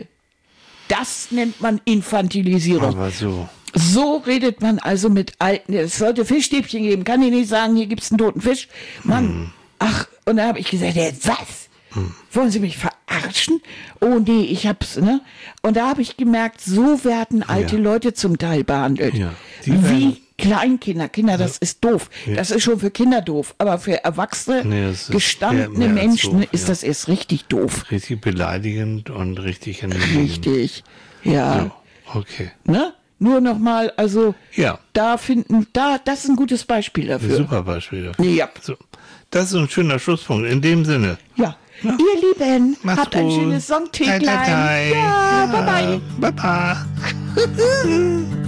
das nennt man Infantilisierung. Aber so. So redet man also mit Alten. Es sollte Fischstäbchen geben. Kann ich nicht sagen, hier gibt's einen toten Fisch. Mann, Hm. ach, und da habe ich gesagt, ja, was? Wollen Sie mich verarschen? Oh nee, ich hab's, ne? Und da habe ich gemerkt, so werden alte Ja. Leute zum Teil behandelt. Ja, die werden- Wie Kleinkinder. Kinder, das ist doof. Das ist schon für Kinder doof. Aber für erwachsene, Nee, das ist gestandene mehr- mehr als Menschen doof, ist ja. das erst richtig doof. Richtig beleidigend und richtig in den Richtig. Ja. So, okay. Ne? Nur noch mal, also Ja. da finden, da, das ist ein gutes Beispiel dafür. Super Beispiel dafür. Ja. So. Das ist ein schöner Schlusspunkt. In dem Sinne. Ja. Ihr Lieben, Macht's habt ein gut. schönes Songtäglein. Dai, dai, dai. Ja, bye bye. Bye bye.